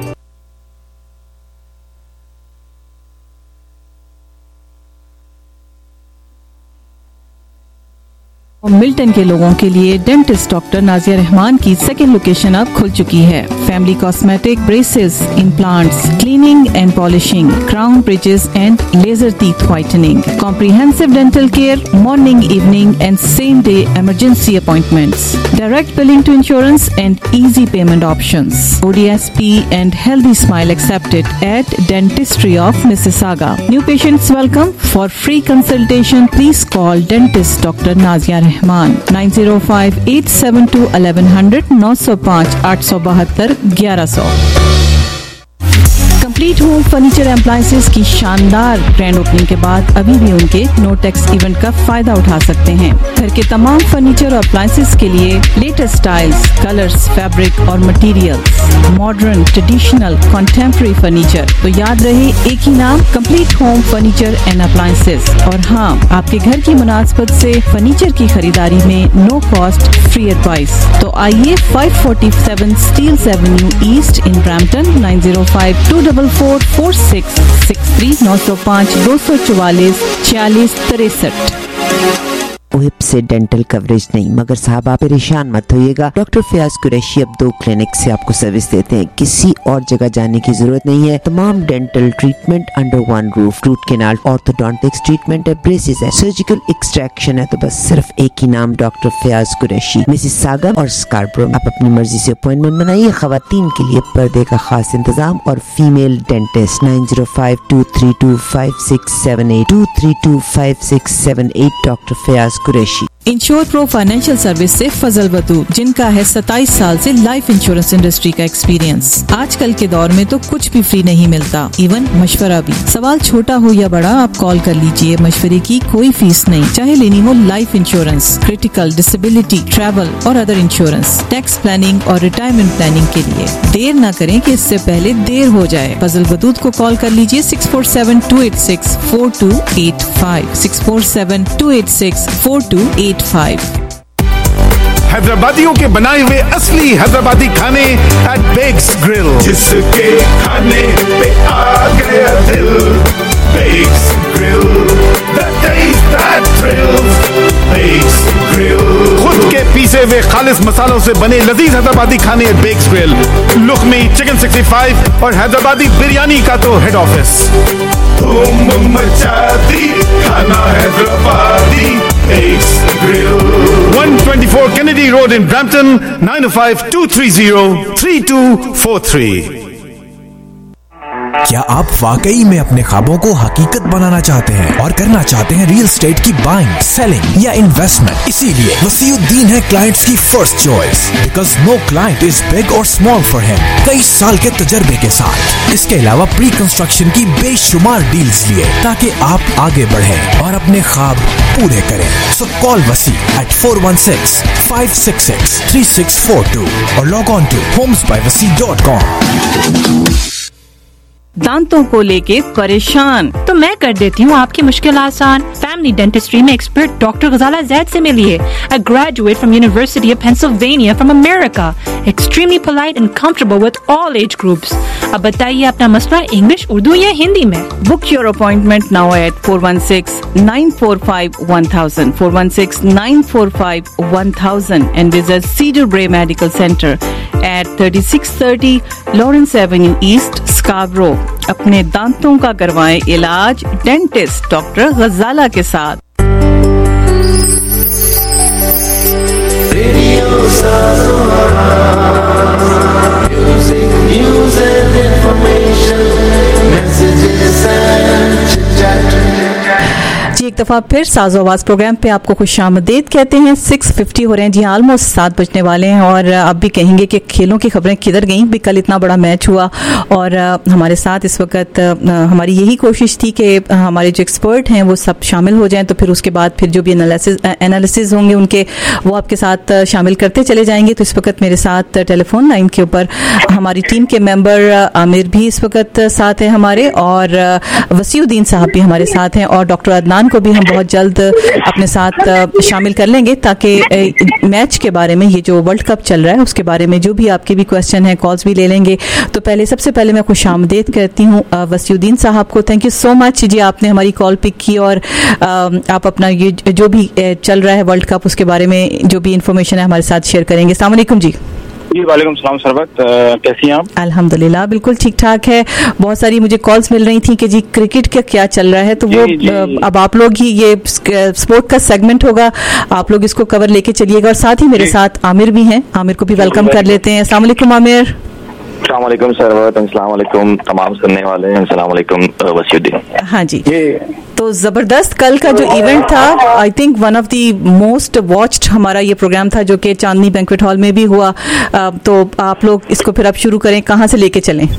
Milton के लोगों के लिए dentist doctor Nazia Rahman की second location अब खुल चुकी है। Family cosmetic, braces, implants, cleaning and polishing, crown bridges and laser teeth whitening, comprehensive dental care, morning, evening and same day emergency appointments, direct billing to insurance and easy payment options, O D S P and healthy smile accepted at Dentistry of Mississauga. New patients welcome. For free consultation, please call dentist Doctor Nazia Rahman. Rahman. Nine zero five eight seven two eleven hundred, नौ सौ पाँच आठ सौ बहत्तर ग्यारह सौ। Complete Home furniture appliances की शानदार ग्रैंड ओपनिंग के बाद अभी भी उनके नो टैक्स इवेंट का फायदा उठा सकते हैं। घर के तमाम फर्नीचर और अप्लायंसेस के लिए लेटेस्ट स्टाइल्स, कलर्स, फैब्रिक और materials, modern, traditional, contemporary furniture. तो याद रहे एक ही नाम, Complete Home Furniture and Appliances. और हाँ, आपके घर की मुनासबत से फर्नीचर की खरीदारी में नो कॉस्ट फ्री एडवाइस। तो आइए five forty seven Steeles Avenue East in Brampton, nine zero five two double four four six six three, नौ सौ पाँच दो सौ चौवालीस छियालीस तिरसठ। हिप से डेंटल कवरेज नहीं, मगर साहब आप परेशान मत होइएगा। डॉक्टर फयाज कुरैशी अब दो क्लिनिक से आपको सर्विस देते हैं, किसी और जगह जाने की जरूरत नहीं है। तमाम dental treatment under one roof, root canal, orthodontics treatment है, ब्रेसेस है, सर्जिकल एक्सट्रैक्शन है। तो बस सिर्फ एक ही नाम, डॉक्टर फयाज कुरैशी, मिसिसागा और स्कार्बरो। आप अपनी मर्जी से अपॉइंटमेंट बनाइए। खवातीन के लिए पर्दे का खास इंतजाम और female dentist, nine zero five two three two five six seven eight two three two five six seven eight. Doctor Fayaz Qureshi. Ensure pro financial service से फजल बदू, जिनका है सत्ताईस साल से लाइफ इंश्योरेंस इंडस्ट्री का एक्सपीरियंस। आजकल के दौर में तो कुछ भी फ्री नहीं मिलता, इवन मशवरा भी। सवाल छोटा हो या बड़ा, आप कॉल कर लीजिए। मशवरे की कोई फीस नहीं, चाहे लेनी हो life insurance, critical, disability, travel और अदर इंश्योरेंस, टैक्स प्लानिंग और रिटायरमेंट प्लानिंग के लिए। देर न करें कि इससे पहले देर हो जाए। फजल बदूद को कॉल कर लीजिए six four seven two eight six four two eight five, six four seven two eight six four two eight five. हैदराबादियों के बनाए हुए असली हैदराबादी खाने एट बेक्स ग्रिल, जिसके खाने पे आ गया दिल। Beck's Grill, the taste that thrills. Beck's Grill, खुद के पीसे हुए खालिस मसालों से बने लजीज हैदराबादी खाने at Bakes Grill. Lukhmi chicken sixty five और हैदराबादी बिरयानी का तो हेड ऑफिस। धूम मचाती खाना Hyderabadi Bakes Grill. One twenty four Kennedy Road in Brampton, nine oh five two three zero three two four three। क्या आप वाकई में अपने ख्वाबों को हकीकत बनाना चाहते हैं और करना चाहते हैं रियल एस्टेट की बाइंग, सेलिंग या इन्वेस्टमेंट? इसीलिए वसीउद्दीन है क्लाइंट्स की first choice, because no client is big और स्मॉल फॉर हिम। कई साल के तजर्बे के साथ, इसके अलावा प्री कंस्ट्रक्शन की बेशुमार डील्स लिए, ताकि आप आगे बढ़ें और अपने ख्वाब पूरे करें। So call Wasi at four one six five six six three six four two और log on to homes by Wasi dot com. दांतों को लेके परेशान? तो मैं कर देती हूँ आपकी मुश्किल आसान। फैमिली डेंटिस्ट्री में एक्सपर्ट डॉक्टर गजाला जैद से मिलिए। A graduate from University of Pennsylvania from America, extremely polite and comfortable with all age groups। अब बताइए अपना मसला इंग्लिश, उर्दू या हिंदी में? Book your appointment now at four one six nine four five one thousand, four one six nine four five one thousand and visit Cedar Bray Medical Center at thirty-six thirty Lawrence Avenue East, Scarborough। अपने दांतों का करवाएं इलाज dentist doctor गजाला के साथ। जी एक दफा फिर साजो आवाज प्रोग्राम पे आपको खुशामदीद कहते हैं। सिक्स फिफ्टी हो रहे हैं जी, ऑलमोस्ट सात बजने वाले हैं और आप भी कहेंगे कि खेलों की खबरें किधर गई भी। कल इतना बड़ा मैच हुआ और हमारे साथ इस वक्त हमारी यही कोशिश थी कि हमारे जो एक्सपर्ट हैं वो सब शामिल हो जाएं, तो फिर उसके बाद फिर जो भी एनालिसिस एनालिसिस होंगे उनके वो आपके साथ शामिल करते चले जाएंगे। तो इस वक्त मेरे साथ टेलीफोन लाइन के ऊपर हमारी टीम के मेंबर आमिर भी इस वक्त साथ हैं हमारे, और वसीउद्दीन साहब भी हमारे साथ हैं, और डॉक्टर अदनान को भी हम बहुत जल्द अपने साथ शामिल कर लेंगे, ताकि मैच के बारे में, ये जो वर्ल्ड कप चल रहा है उसके बारे में जो भी आपके भी क्वेश्चन है कॉल्स भी ले लेंगे। तो पहले सबसे पहले मैं खुशामदीद करती हूँ वसीउद्दीन साहब को। थैंक यू सो मच जी, आपने हमारी कॉल पिक की और आप अपना ये जो भी चल रहा है वर्ल्ड कप उसके बारे में जो भी इंफॉर्मेशन है हमारे साथ शेयर करेंगे। अस्सलाम वालेकुम जी। जी वालेकुम सलाम सरवत, कैसी हैं आप? अल्हम्दुलिल्लाह बिल्कुल ठीक ठाक है। बहुत सारी मुझे कॉल्स मिल रही थी कि जी क्रिकेट का क्या चल रहा है, तो वो जी, जी। अब आप लोग ही, ये स्पोर्ट का सेगमेंट होगा, आप लोग इसको कवर लेके चलिएगा। और साथ ही मेरे साथ आमिर भी हैं, आमिर को भी वेलकम कर लेते हैं। अस्सलाम वालेकुम आमिर। अस्सलाम वालेकुम सरवत, अस्सलाम वालेकुम तमाम सुनने वाले, अस्सलाम वालेकुम वसीउद्दीन। हाँ जी, ये तो जबरदस्त कल का जो इवेंट था, I think one of the most watched हमारा ये प्रोग्राम था, जो कि चांदनी बैंक्वेट हॉल में भी हुआ। तो आप लोग इसको फिर अब शुरू करें, कहाँ से लेके चलें?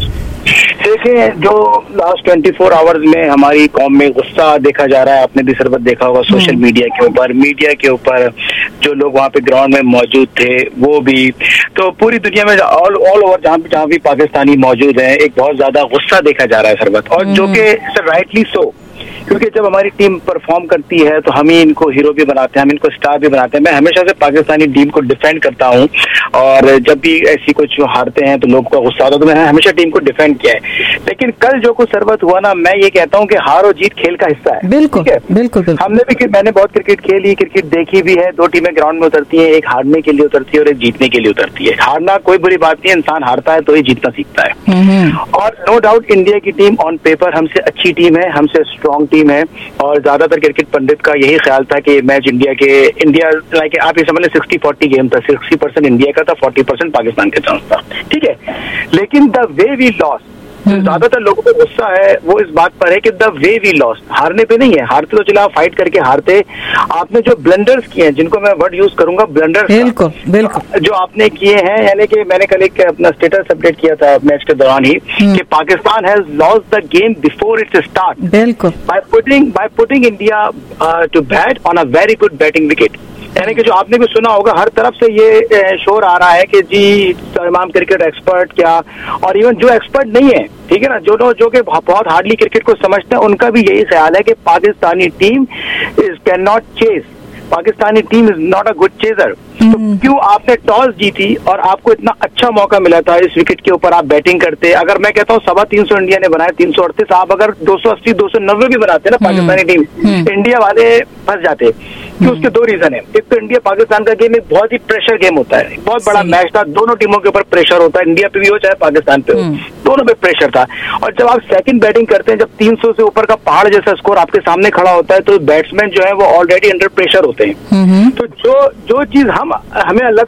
देखिए, जो लास्ट ट्वेंटी फोर आवर्स में हमारी कौम में गुस्सा देखा जा रहा है, आपने भी सरबत देखा होगा सोशल मीडिया के ऊपर, मीडिया के ऊपर, जो लोग वहाँ पे ग्राउंड में मौजूद थे वो भी, तो पूरी दुनिया में ऑल ऑल ओवर जहाँ जहाँ भी पाकिस्तानी मौजूद हैं, एक बहुत ज्यादा गुस्सा देखा जा रहा है सरबत, और जो कि राइटली सो, क्योंकि जब हमारी टीम परफॉर्म करती है तो हम ही इनको हीरो भी बनाते हैं, हम इनको स्टार भी बनाते हैं। मैं हमेशा से पाकिस्तानी टीम को डिफेंड करता हूं, और जब भी ऐसी कुछ हारते हैं तो लोगों का गुस्सा आता है, तो मैंने हमेशा टीम को डिफेंड किया है। लेकिन कल जो कुछ सरबत हुआ ना, मैं ये कहता हूं कि हार और जीत खेल का हिस्सा है। बिल्कुल बिल्कुल, बिल्कुल। हमने भी, मैंने बहुत क्रिकेट खेली, क्रिकेट देखी भी है। दो टीमें ग्राउंड में उतरती है, एक हारने के लिए उतरती है और एक जीतने के लिए उतरती है। हारना कोई बुरी बात नहीं है, इंसान हारता है तो ही जीतना सीखता है। और नो डाउट इंडिया की टीम ऑन पेपर हमसे अच्छी टीम है, हमसे स्ट्रॉन्ग टीम है, और ज्यादातर क्रिकेट पंडित का यही ख्याल था कि मैच इंडिया के इंडिया लाइक आप ये समझ लें सिक्सटी फोर्टी गेम था, सिक्सटी परसेंट इंडिया का था, फोर्टी परसेंट पाकिस्तान के चांस था, ठीक है। लेकिन द वे वी लॉस्ट, ज्यादातर लोगों को गुस्सा है वो इस बात पर है कि द वे वी लॉस्ट, हारने पे नहीं है, हारते तो चला फाइट करके हारते। आपने जो ब्लंडर्स किए हैं, जिनको मैं वर्ड यूज करूंगा ब्लंडर्स, बिल्कुल बिल्कुल, जो आपने किए हैं, यानी कि मैंने कल एक अपना स्टेटस अपडेट किया था मैच के दौरान ही कि Pakistan has lost the game before its start, बिल्कुल, by putting by putting India to bat on a very good batting wicket. यानी कि जो आपने भी सुना होगा, हर तरफ से ये शोर आ रहा है कि जी तमाम क्रिकेट एक्सपर्ट क्या, और इवन जो एक्सपर्ट नहीं है, ठीक है ना, जो जो कि बहुत हार्डली क्रिकेट को समझते हैं, उनका भी यही ख्याल है कि Pakistani team is can not chase, Pakistani team is not a good chaser. तो क्यों आपने टॉस जीती और आपको इतना अच्छा मौका मिला था इस विकेट के ऊपर, आप बैटिंग करते। अगर मैं कहता हूँ सवा तीन सौ इंडिया ने बनाए, तीन सौ अड़तीस, आप अगर दो सौ अस्सी दो सौ नब्बे भी बनाते ना पाकिस्तानी टीम, इंडिया वाले फंस जाते। कि उसके दो रीजन है, एक तो इंडिया पाकिस्तान का गेम एक बहुत ही प्रेशर गेम होता है, बहुत बड़ा मैच था, दोनों टीमों के ऊपर प्रेशर होता है, इंडिया पे भी हो चाहे पाकिस्तान पे हो, दोनों पे प्रेशर था। और जब आप सेकंड बैटिंग करते हैं, जब तीन सौ से ऊपर का पहाड़ जैसा स्कोर आपके सामने खड़ा होता है, तो बैट्समैन जो है वो ऑलरेडी अंडर प्रेशर होते हैं। तो जो जो चीज हम हमें अलग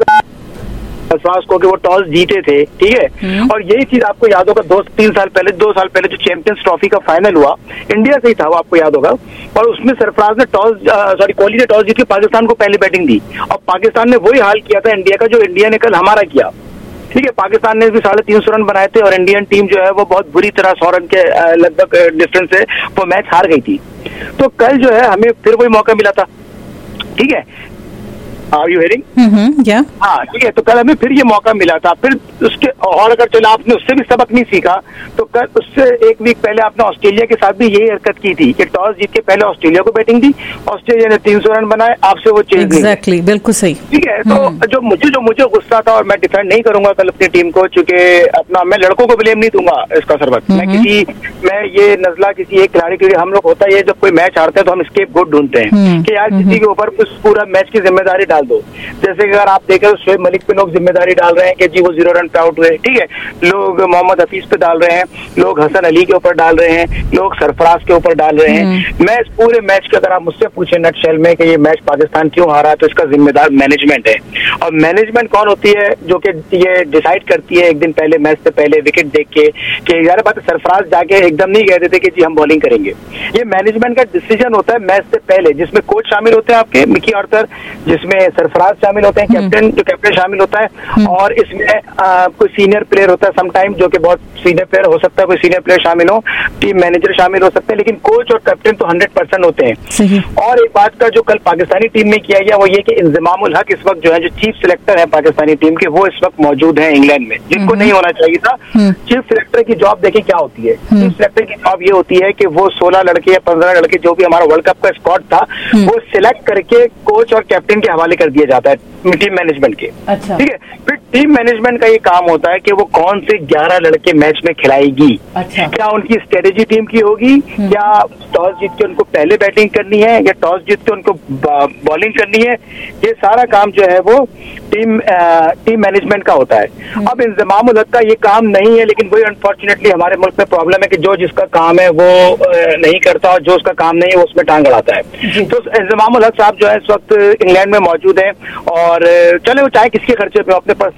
सरफराज को कि वो टॉस जीते थे, ठीक है, और यही चीज आपको याद होगा दो तीन साल पहले दो साल पहले जो चैंपियंस ट्रॉफी का फाइनल हुआ, इंडिया से ही था वो, आपको याद होगा, और उसमें सरफराज ने टॉस सॉरी कोहली ने टॉस जीत के पाकिस्तान को पहली बैटिंग दी, और पाकिस्तान ने वही हाल किया था इंडिया का जो इंडिया ने कल हमारा किया, ठीक है। पाकिस्तान ने भी साढ़े तीन सौ रन बनाए थे और इंडियन टीम जो है वो बहुत बुरी तरह सौ रन के लगभग डिफरेंस से वो मैच हार गई थी। तो कल जो है हमें फिर वही मौका मिला था, ठीक है। Are you hearing? या हाँ, ठीक है। तो कल हमें फिर ये मौका मिला था, फिर उसके और अगर चलो आपने उससे भी सबक नहीं सीखा, तो कल उससे एक वीक पहले आपने ऑस्ट्रेलिया के साथ भी यही हरकत की थी कि टॉस जीत के पहले ऑस्ट्रेलिया को बैटिंग दी, ऑस्ट्रेलिया ने तीन सौ रन बनाए, आपसे वो चेंज नहीं। एग्जैक्टली, बिल्कुल सही, ठीक है। तो जो मुझे जो मुझे गुस्सा था, और मैं डिफेंड नहीं करूंगा कल अपनी टीम को, चूंकि अपना मैं लड़कों को ब्लेम नहीं दूंगा इसका सरबत, मैं किसी मैं ये नजला किसी एक खिलाड़ी के, हम लोग होता है जब कोई मैच हारते हैं तो हम स्केप गोट ढूंढते हैं कि यार किसी के ऊपर पूरा मैच की जिम्मेदारी डाल दो। जैसे अगर आप देखें तो शोएब मलिक पे लोग जिम्मेदारी डाल रहे हैं कि जी वो जीरो रन पे आउट हुए, ठीक है, लोग मोहम्मद हफीज पे डाल रहे हैं, लोग हसन अली के ऊपर डाल रहे हैं, लोग सरफराज के ऊपर डाल रहे हैं। मैं इस पूरे मैच के अगर आप मुझसे पूछे नटशेल में कि ये मैच पाकिस्तान क्यों हारा, तो इसका जिम्मेदार मैनेजमेंट है। और मैनेजमेंट कौन होती है? जो कि ये डिसाइड करती है एक दिन पहले, मैच से पहले विकेट देख के कि यार बात सरफराज जाके एकदम नहीं कह देते कि जी हम बॉलिंग करेंगे। ये मैनेजमेंट का डिसीजन होता है मैच से पहले, जिसमें कोच शामिल होते हैं आपके मिकी आर्थर, जिसमें सरफराज शामिल होते हैं, कैप्टन जो कैप्टन शामिल होता है, और इसमें आ, कोई सीनियर प्लेयर होता है समटाइम, जो कि बहुत सीनियर प्लेयर हो सकता है, कोई सीनियर प्लेयर शामिल हो, टीम मैनेजर शामिल हो सकते हैं, लेकिन कोच और कैप्टन तो हंड्रेड परसेंट होते हैं। और एक बात का जो कल पाकिस्तानी टीम में किया गया वो ये कि इंजमाम उल हक इस वक्त जो है, जो चीफ सिलेक्टर है पाकिस्तानी टीम के, वो इस वक्त मौजूद है इंग्लैंड में, जिनको नहीं होना चाहिए था। चीफ सिलेक्टर की जॉब देखिए क्या होती है। चीफ सिलेक्टर की जॉब ये होती है कि वो सोलह लड़के या पंद्रह लड़के जो भी हमारा वर्ल्ड कप का स्क्वाड था वो सिलेक्ट करके कोच और कैप्टन के हवाले कर दिया जाता है टीम मैनेजमेंट के, अच्छा। ठीक है। फिर टीम मैनेजमेंट का ये काम होता है कि वो कौन से ग्यारह लड़के मैच में खिलाएगी, अच्छा। क्या उनकी स्ट्रेटेजी टीम की होगी, क्या टॉस जीत के उनको पहले बैटिंग करनी है या टॉस जीत के उनको बॉलिंग करनी है, ये सारा काम जो है वो टीम टीम मैनेजमेंट का होता है। अब इंजमाम उल हक का ये काम नहीं है, लेकिन वही अनफॉर्चुनेटली हमारे मुल्क में प्रॉब्लम है कि जो जिसका काम है वो नहीं करता और जो उसका काम नहीं है वो उसमें टांग अड़ाता है। तो इंजमाम उल हक साहब जो है इस वक्त इंग्लैंड में मौजूद है, और चले वो चाहे किसके खर्चे पे, अपने पर्सनल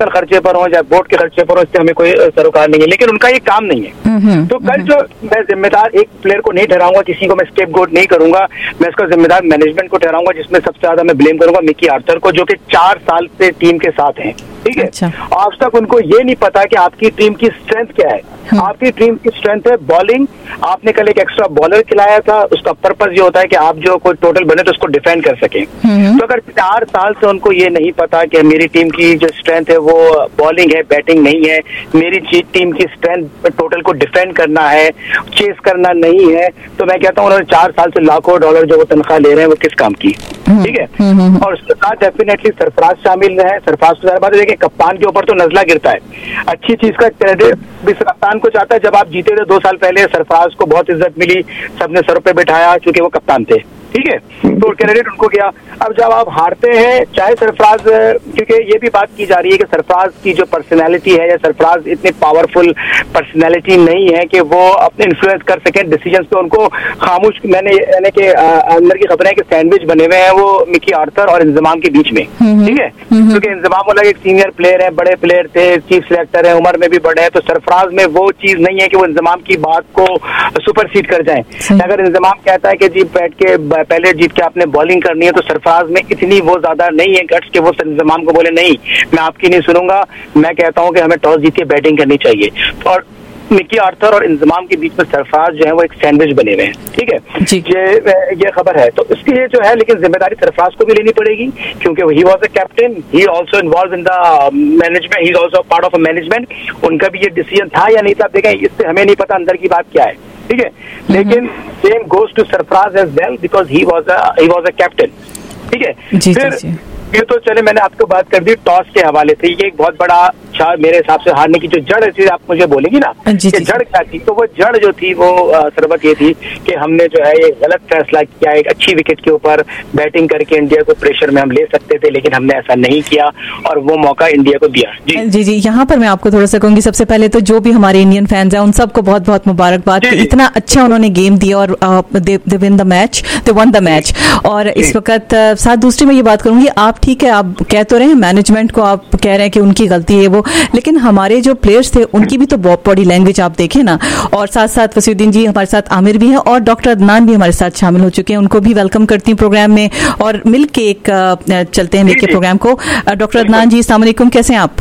पर्सनल खर्चे पर हो या बोर्ड के खर्चे पर हो, इससे हमें कोई सरोकार नहीं है, लेकिन उनका ये काम नहीं है। तो कल जो मैं जिम्मेदार एक प्लेयर को नहीं ठहराऊंगा, किसी को मैं स्केपगोट नहीं करूंगा, मैं इसका जिम्मेदार मैनेजमेंट को ठहराऊंगा, जिसमें सबसे ज्यादा मैं ब्लेम करूंगा मिकी आर्थर को, जो कि चार साल से टीम के साथ हैं, ठीक है। अच्छा। आज तक उनको ये नहीं पता कि आपकी टीम की स्ट्रेंथ क्या है। आपकी टीम की स्ट्रेंथ है बॉलिंग। आपने कल एक एक्स्ट्रा बॉलर खिलाया था, उसका पर्पस ये होता है कि आप जो कोई टोटल बने तो उसको डिफेंड कर सकें। तो अगर चार साल से उनको ये नहीं पता कि मेरी टीम की जो स्ट्रेंथ है वो बॉलिंग है, बैटिंग नहीं है, मेरी टीम की स्ट्रेंथ टोटल को डिफेंड करना है, चेस करना नहीं है, तो मैं कहता हूँ उन्होंने चार साल से लाखों डॉलर जो वो तनख्वाह ले रहे हैं वो किस काम की, ठीक है। और उसके साथ डेफिनेटली सरफराज शामिल है। सरफराज की बात है, कप्तान के ऊपर तो नजला गिरता है। अच्छी चीज का क्रेडिट भी कप्तान को चाहता है। जब आप जीते थे दो साल पहले, सरफराज को बहुत इज्जत मिली, सबने सर पे बिठाया क्योंकि वो कप्तान थे, ठीक है, तो क्रेडिट उनको गया। अब जब आप हारते हैं, चाहे सरफराज, क्योंकि ये भी बात की जा रही है कि सरफराज की जो पर्सनैलिटी है या सरफराज इतनी पावरफुल पर्सनैलिटी नहीं है कि वो अपने इन्फ्लुएंस कर सकें डिसीजंस पे। उनको खामोश, मैंने यानी कि अंदर की खबर है कि सैंडविच बने हुए हैं वो मिकी आर्थर और इंजमाम के बीच में, ठीक है, क्योंकि इंजमाम वाला एक सीनियर प्लेयर है, बड़े प्लेयर थे, चीफ सिलेक्टर है, उम्र में भी बड़े हैं, तो सरफराज में वो चीज नहीं है कि वो इंजमाम की बात को सुपरसीड कर जाए। अगर इंजमाम कहता है कि जी बैठ के पहले जीत के आपने बॉलिंग करनी है, तो सरफराज में इतनी वो ज्यादा नहीं है गट्स के वो इंजमाम को बोले नहीं मैं आपकी नहीं सुनूंगा, मैं कहता हूं कि हमें टॉस जीत के बैटिंग करनी चाहिए। और मिकी आर्थर और इंजमाम के बीच में सरफराज जो है वो एक सैंडविच बने हुए हैं, ठीक है, ये ये खबर है। तो इसके लिए जो है, लेकिन जिम्मेदारी सरफराज को भी लेनी पड़ेगी क्योंकि he was a captain, he also involve in the management, he is also part of a management. उनका भी ये डिसीजन था या नहीं था, देखें, इससे हमें नहीं पता अंदर की बात क्या है, ठीक है, लेकिन same goes to Sarfaraz as well because he was a he was a captain, ठीक है। फिर ये तो चले, मैंने आपको बात कर दी टॉस के हवाले से। ये एक बहुत बड़ा मेरे हिसाब से हारने की जो जड़ है, आप मुझे बोलेंगी ना कि जड़ क्या थी, तो वो जड़ जो थी वो सरबत ये थी कि हमने जो है ये गलत फैसला किया। एक अच्छी विकेट के ऊपर बैटिंग करके इंडिया को प्रेशर में हम ले सकते थे, लेकिन हमने ऐसा नहीं किया और वो मौका इंडिया को दिया। जी जी जी यहाँ पर मैं आपको थोड़ा सा कहूंगी, सबसे पहले तो जो भी हमारे इंडियन फैंस हैं उन सबको बहुत बहुत मुबारकबाद, इतना अच्छा उन्होंने गेम दिया और they win the match, they won the match. और इस वक्त साथ दूसरी मैं ये बात करूंगी, आप ठीक है, आप कह तो रहे हैं मैनेजमेंट को, आप कह रहे हैं कि उनकी गलती है वो, लेकिन हमारे जो प्लेयर्स थे उनकी भी तो बॉडी लैंग्वेज आप देखें ना। और साथ साथ वसीउद्दीन जी हमारे साथ, आमिर भी हैं और डॉक्टर अदनान भी हमारे साथ शामिल हो चुके हैं, उनको भी वेलकम करती हूँ प्रोग्राम में और मिल के एक चलते हैं मिलके प्रोग्राम को। डॉक्टर अदनान जी अस्सलाम वालेकुम, कैसे हैं आप?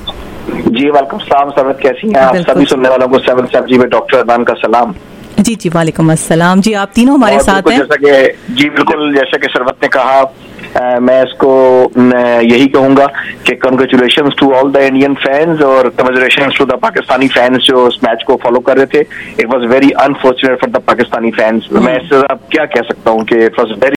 जी वालेकुम सलाम, सरवत कैसी हैं आप? सभी सुनने वालों को सेवन सेवन जी में डॉक्टर अदनान का सलाम। जी जी वालेकुम अस्सलाम जी, आप तीनों हमारे साथ हैं। जैसा कि जी बिल्कुल, जैसा कि सरवत ने कहा, आ, मैं इसको मैं यही कहूंगा कि congratulations to all the Indian fans और congratulations to the Pakistani fans जो इस मैच को फॉलो कर रहे थे। It was very unfortunate for the Pakistani fans. मैं इससे क्या कह सकता हूँ कि इट वाज वेरी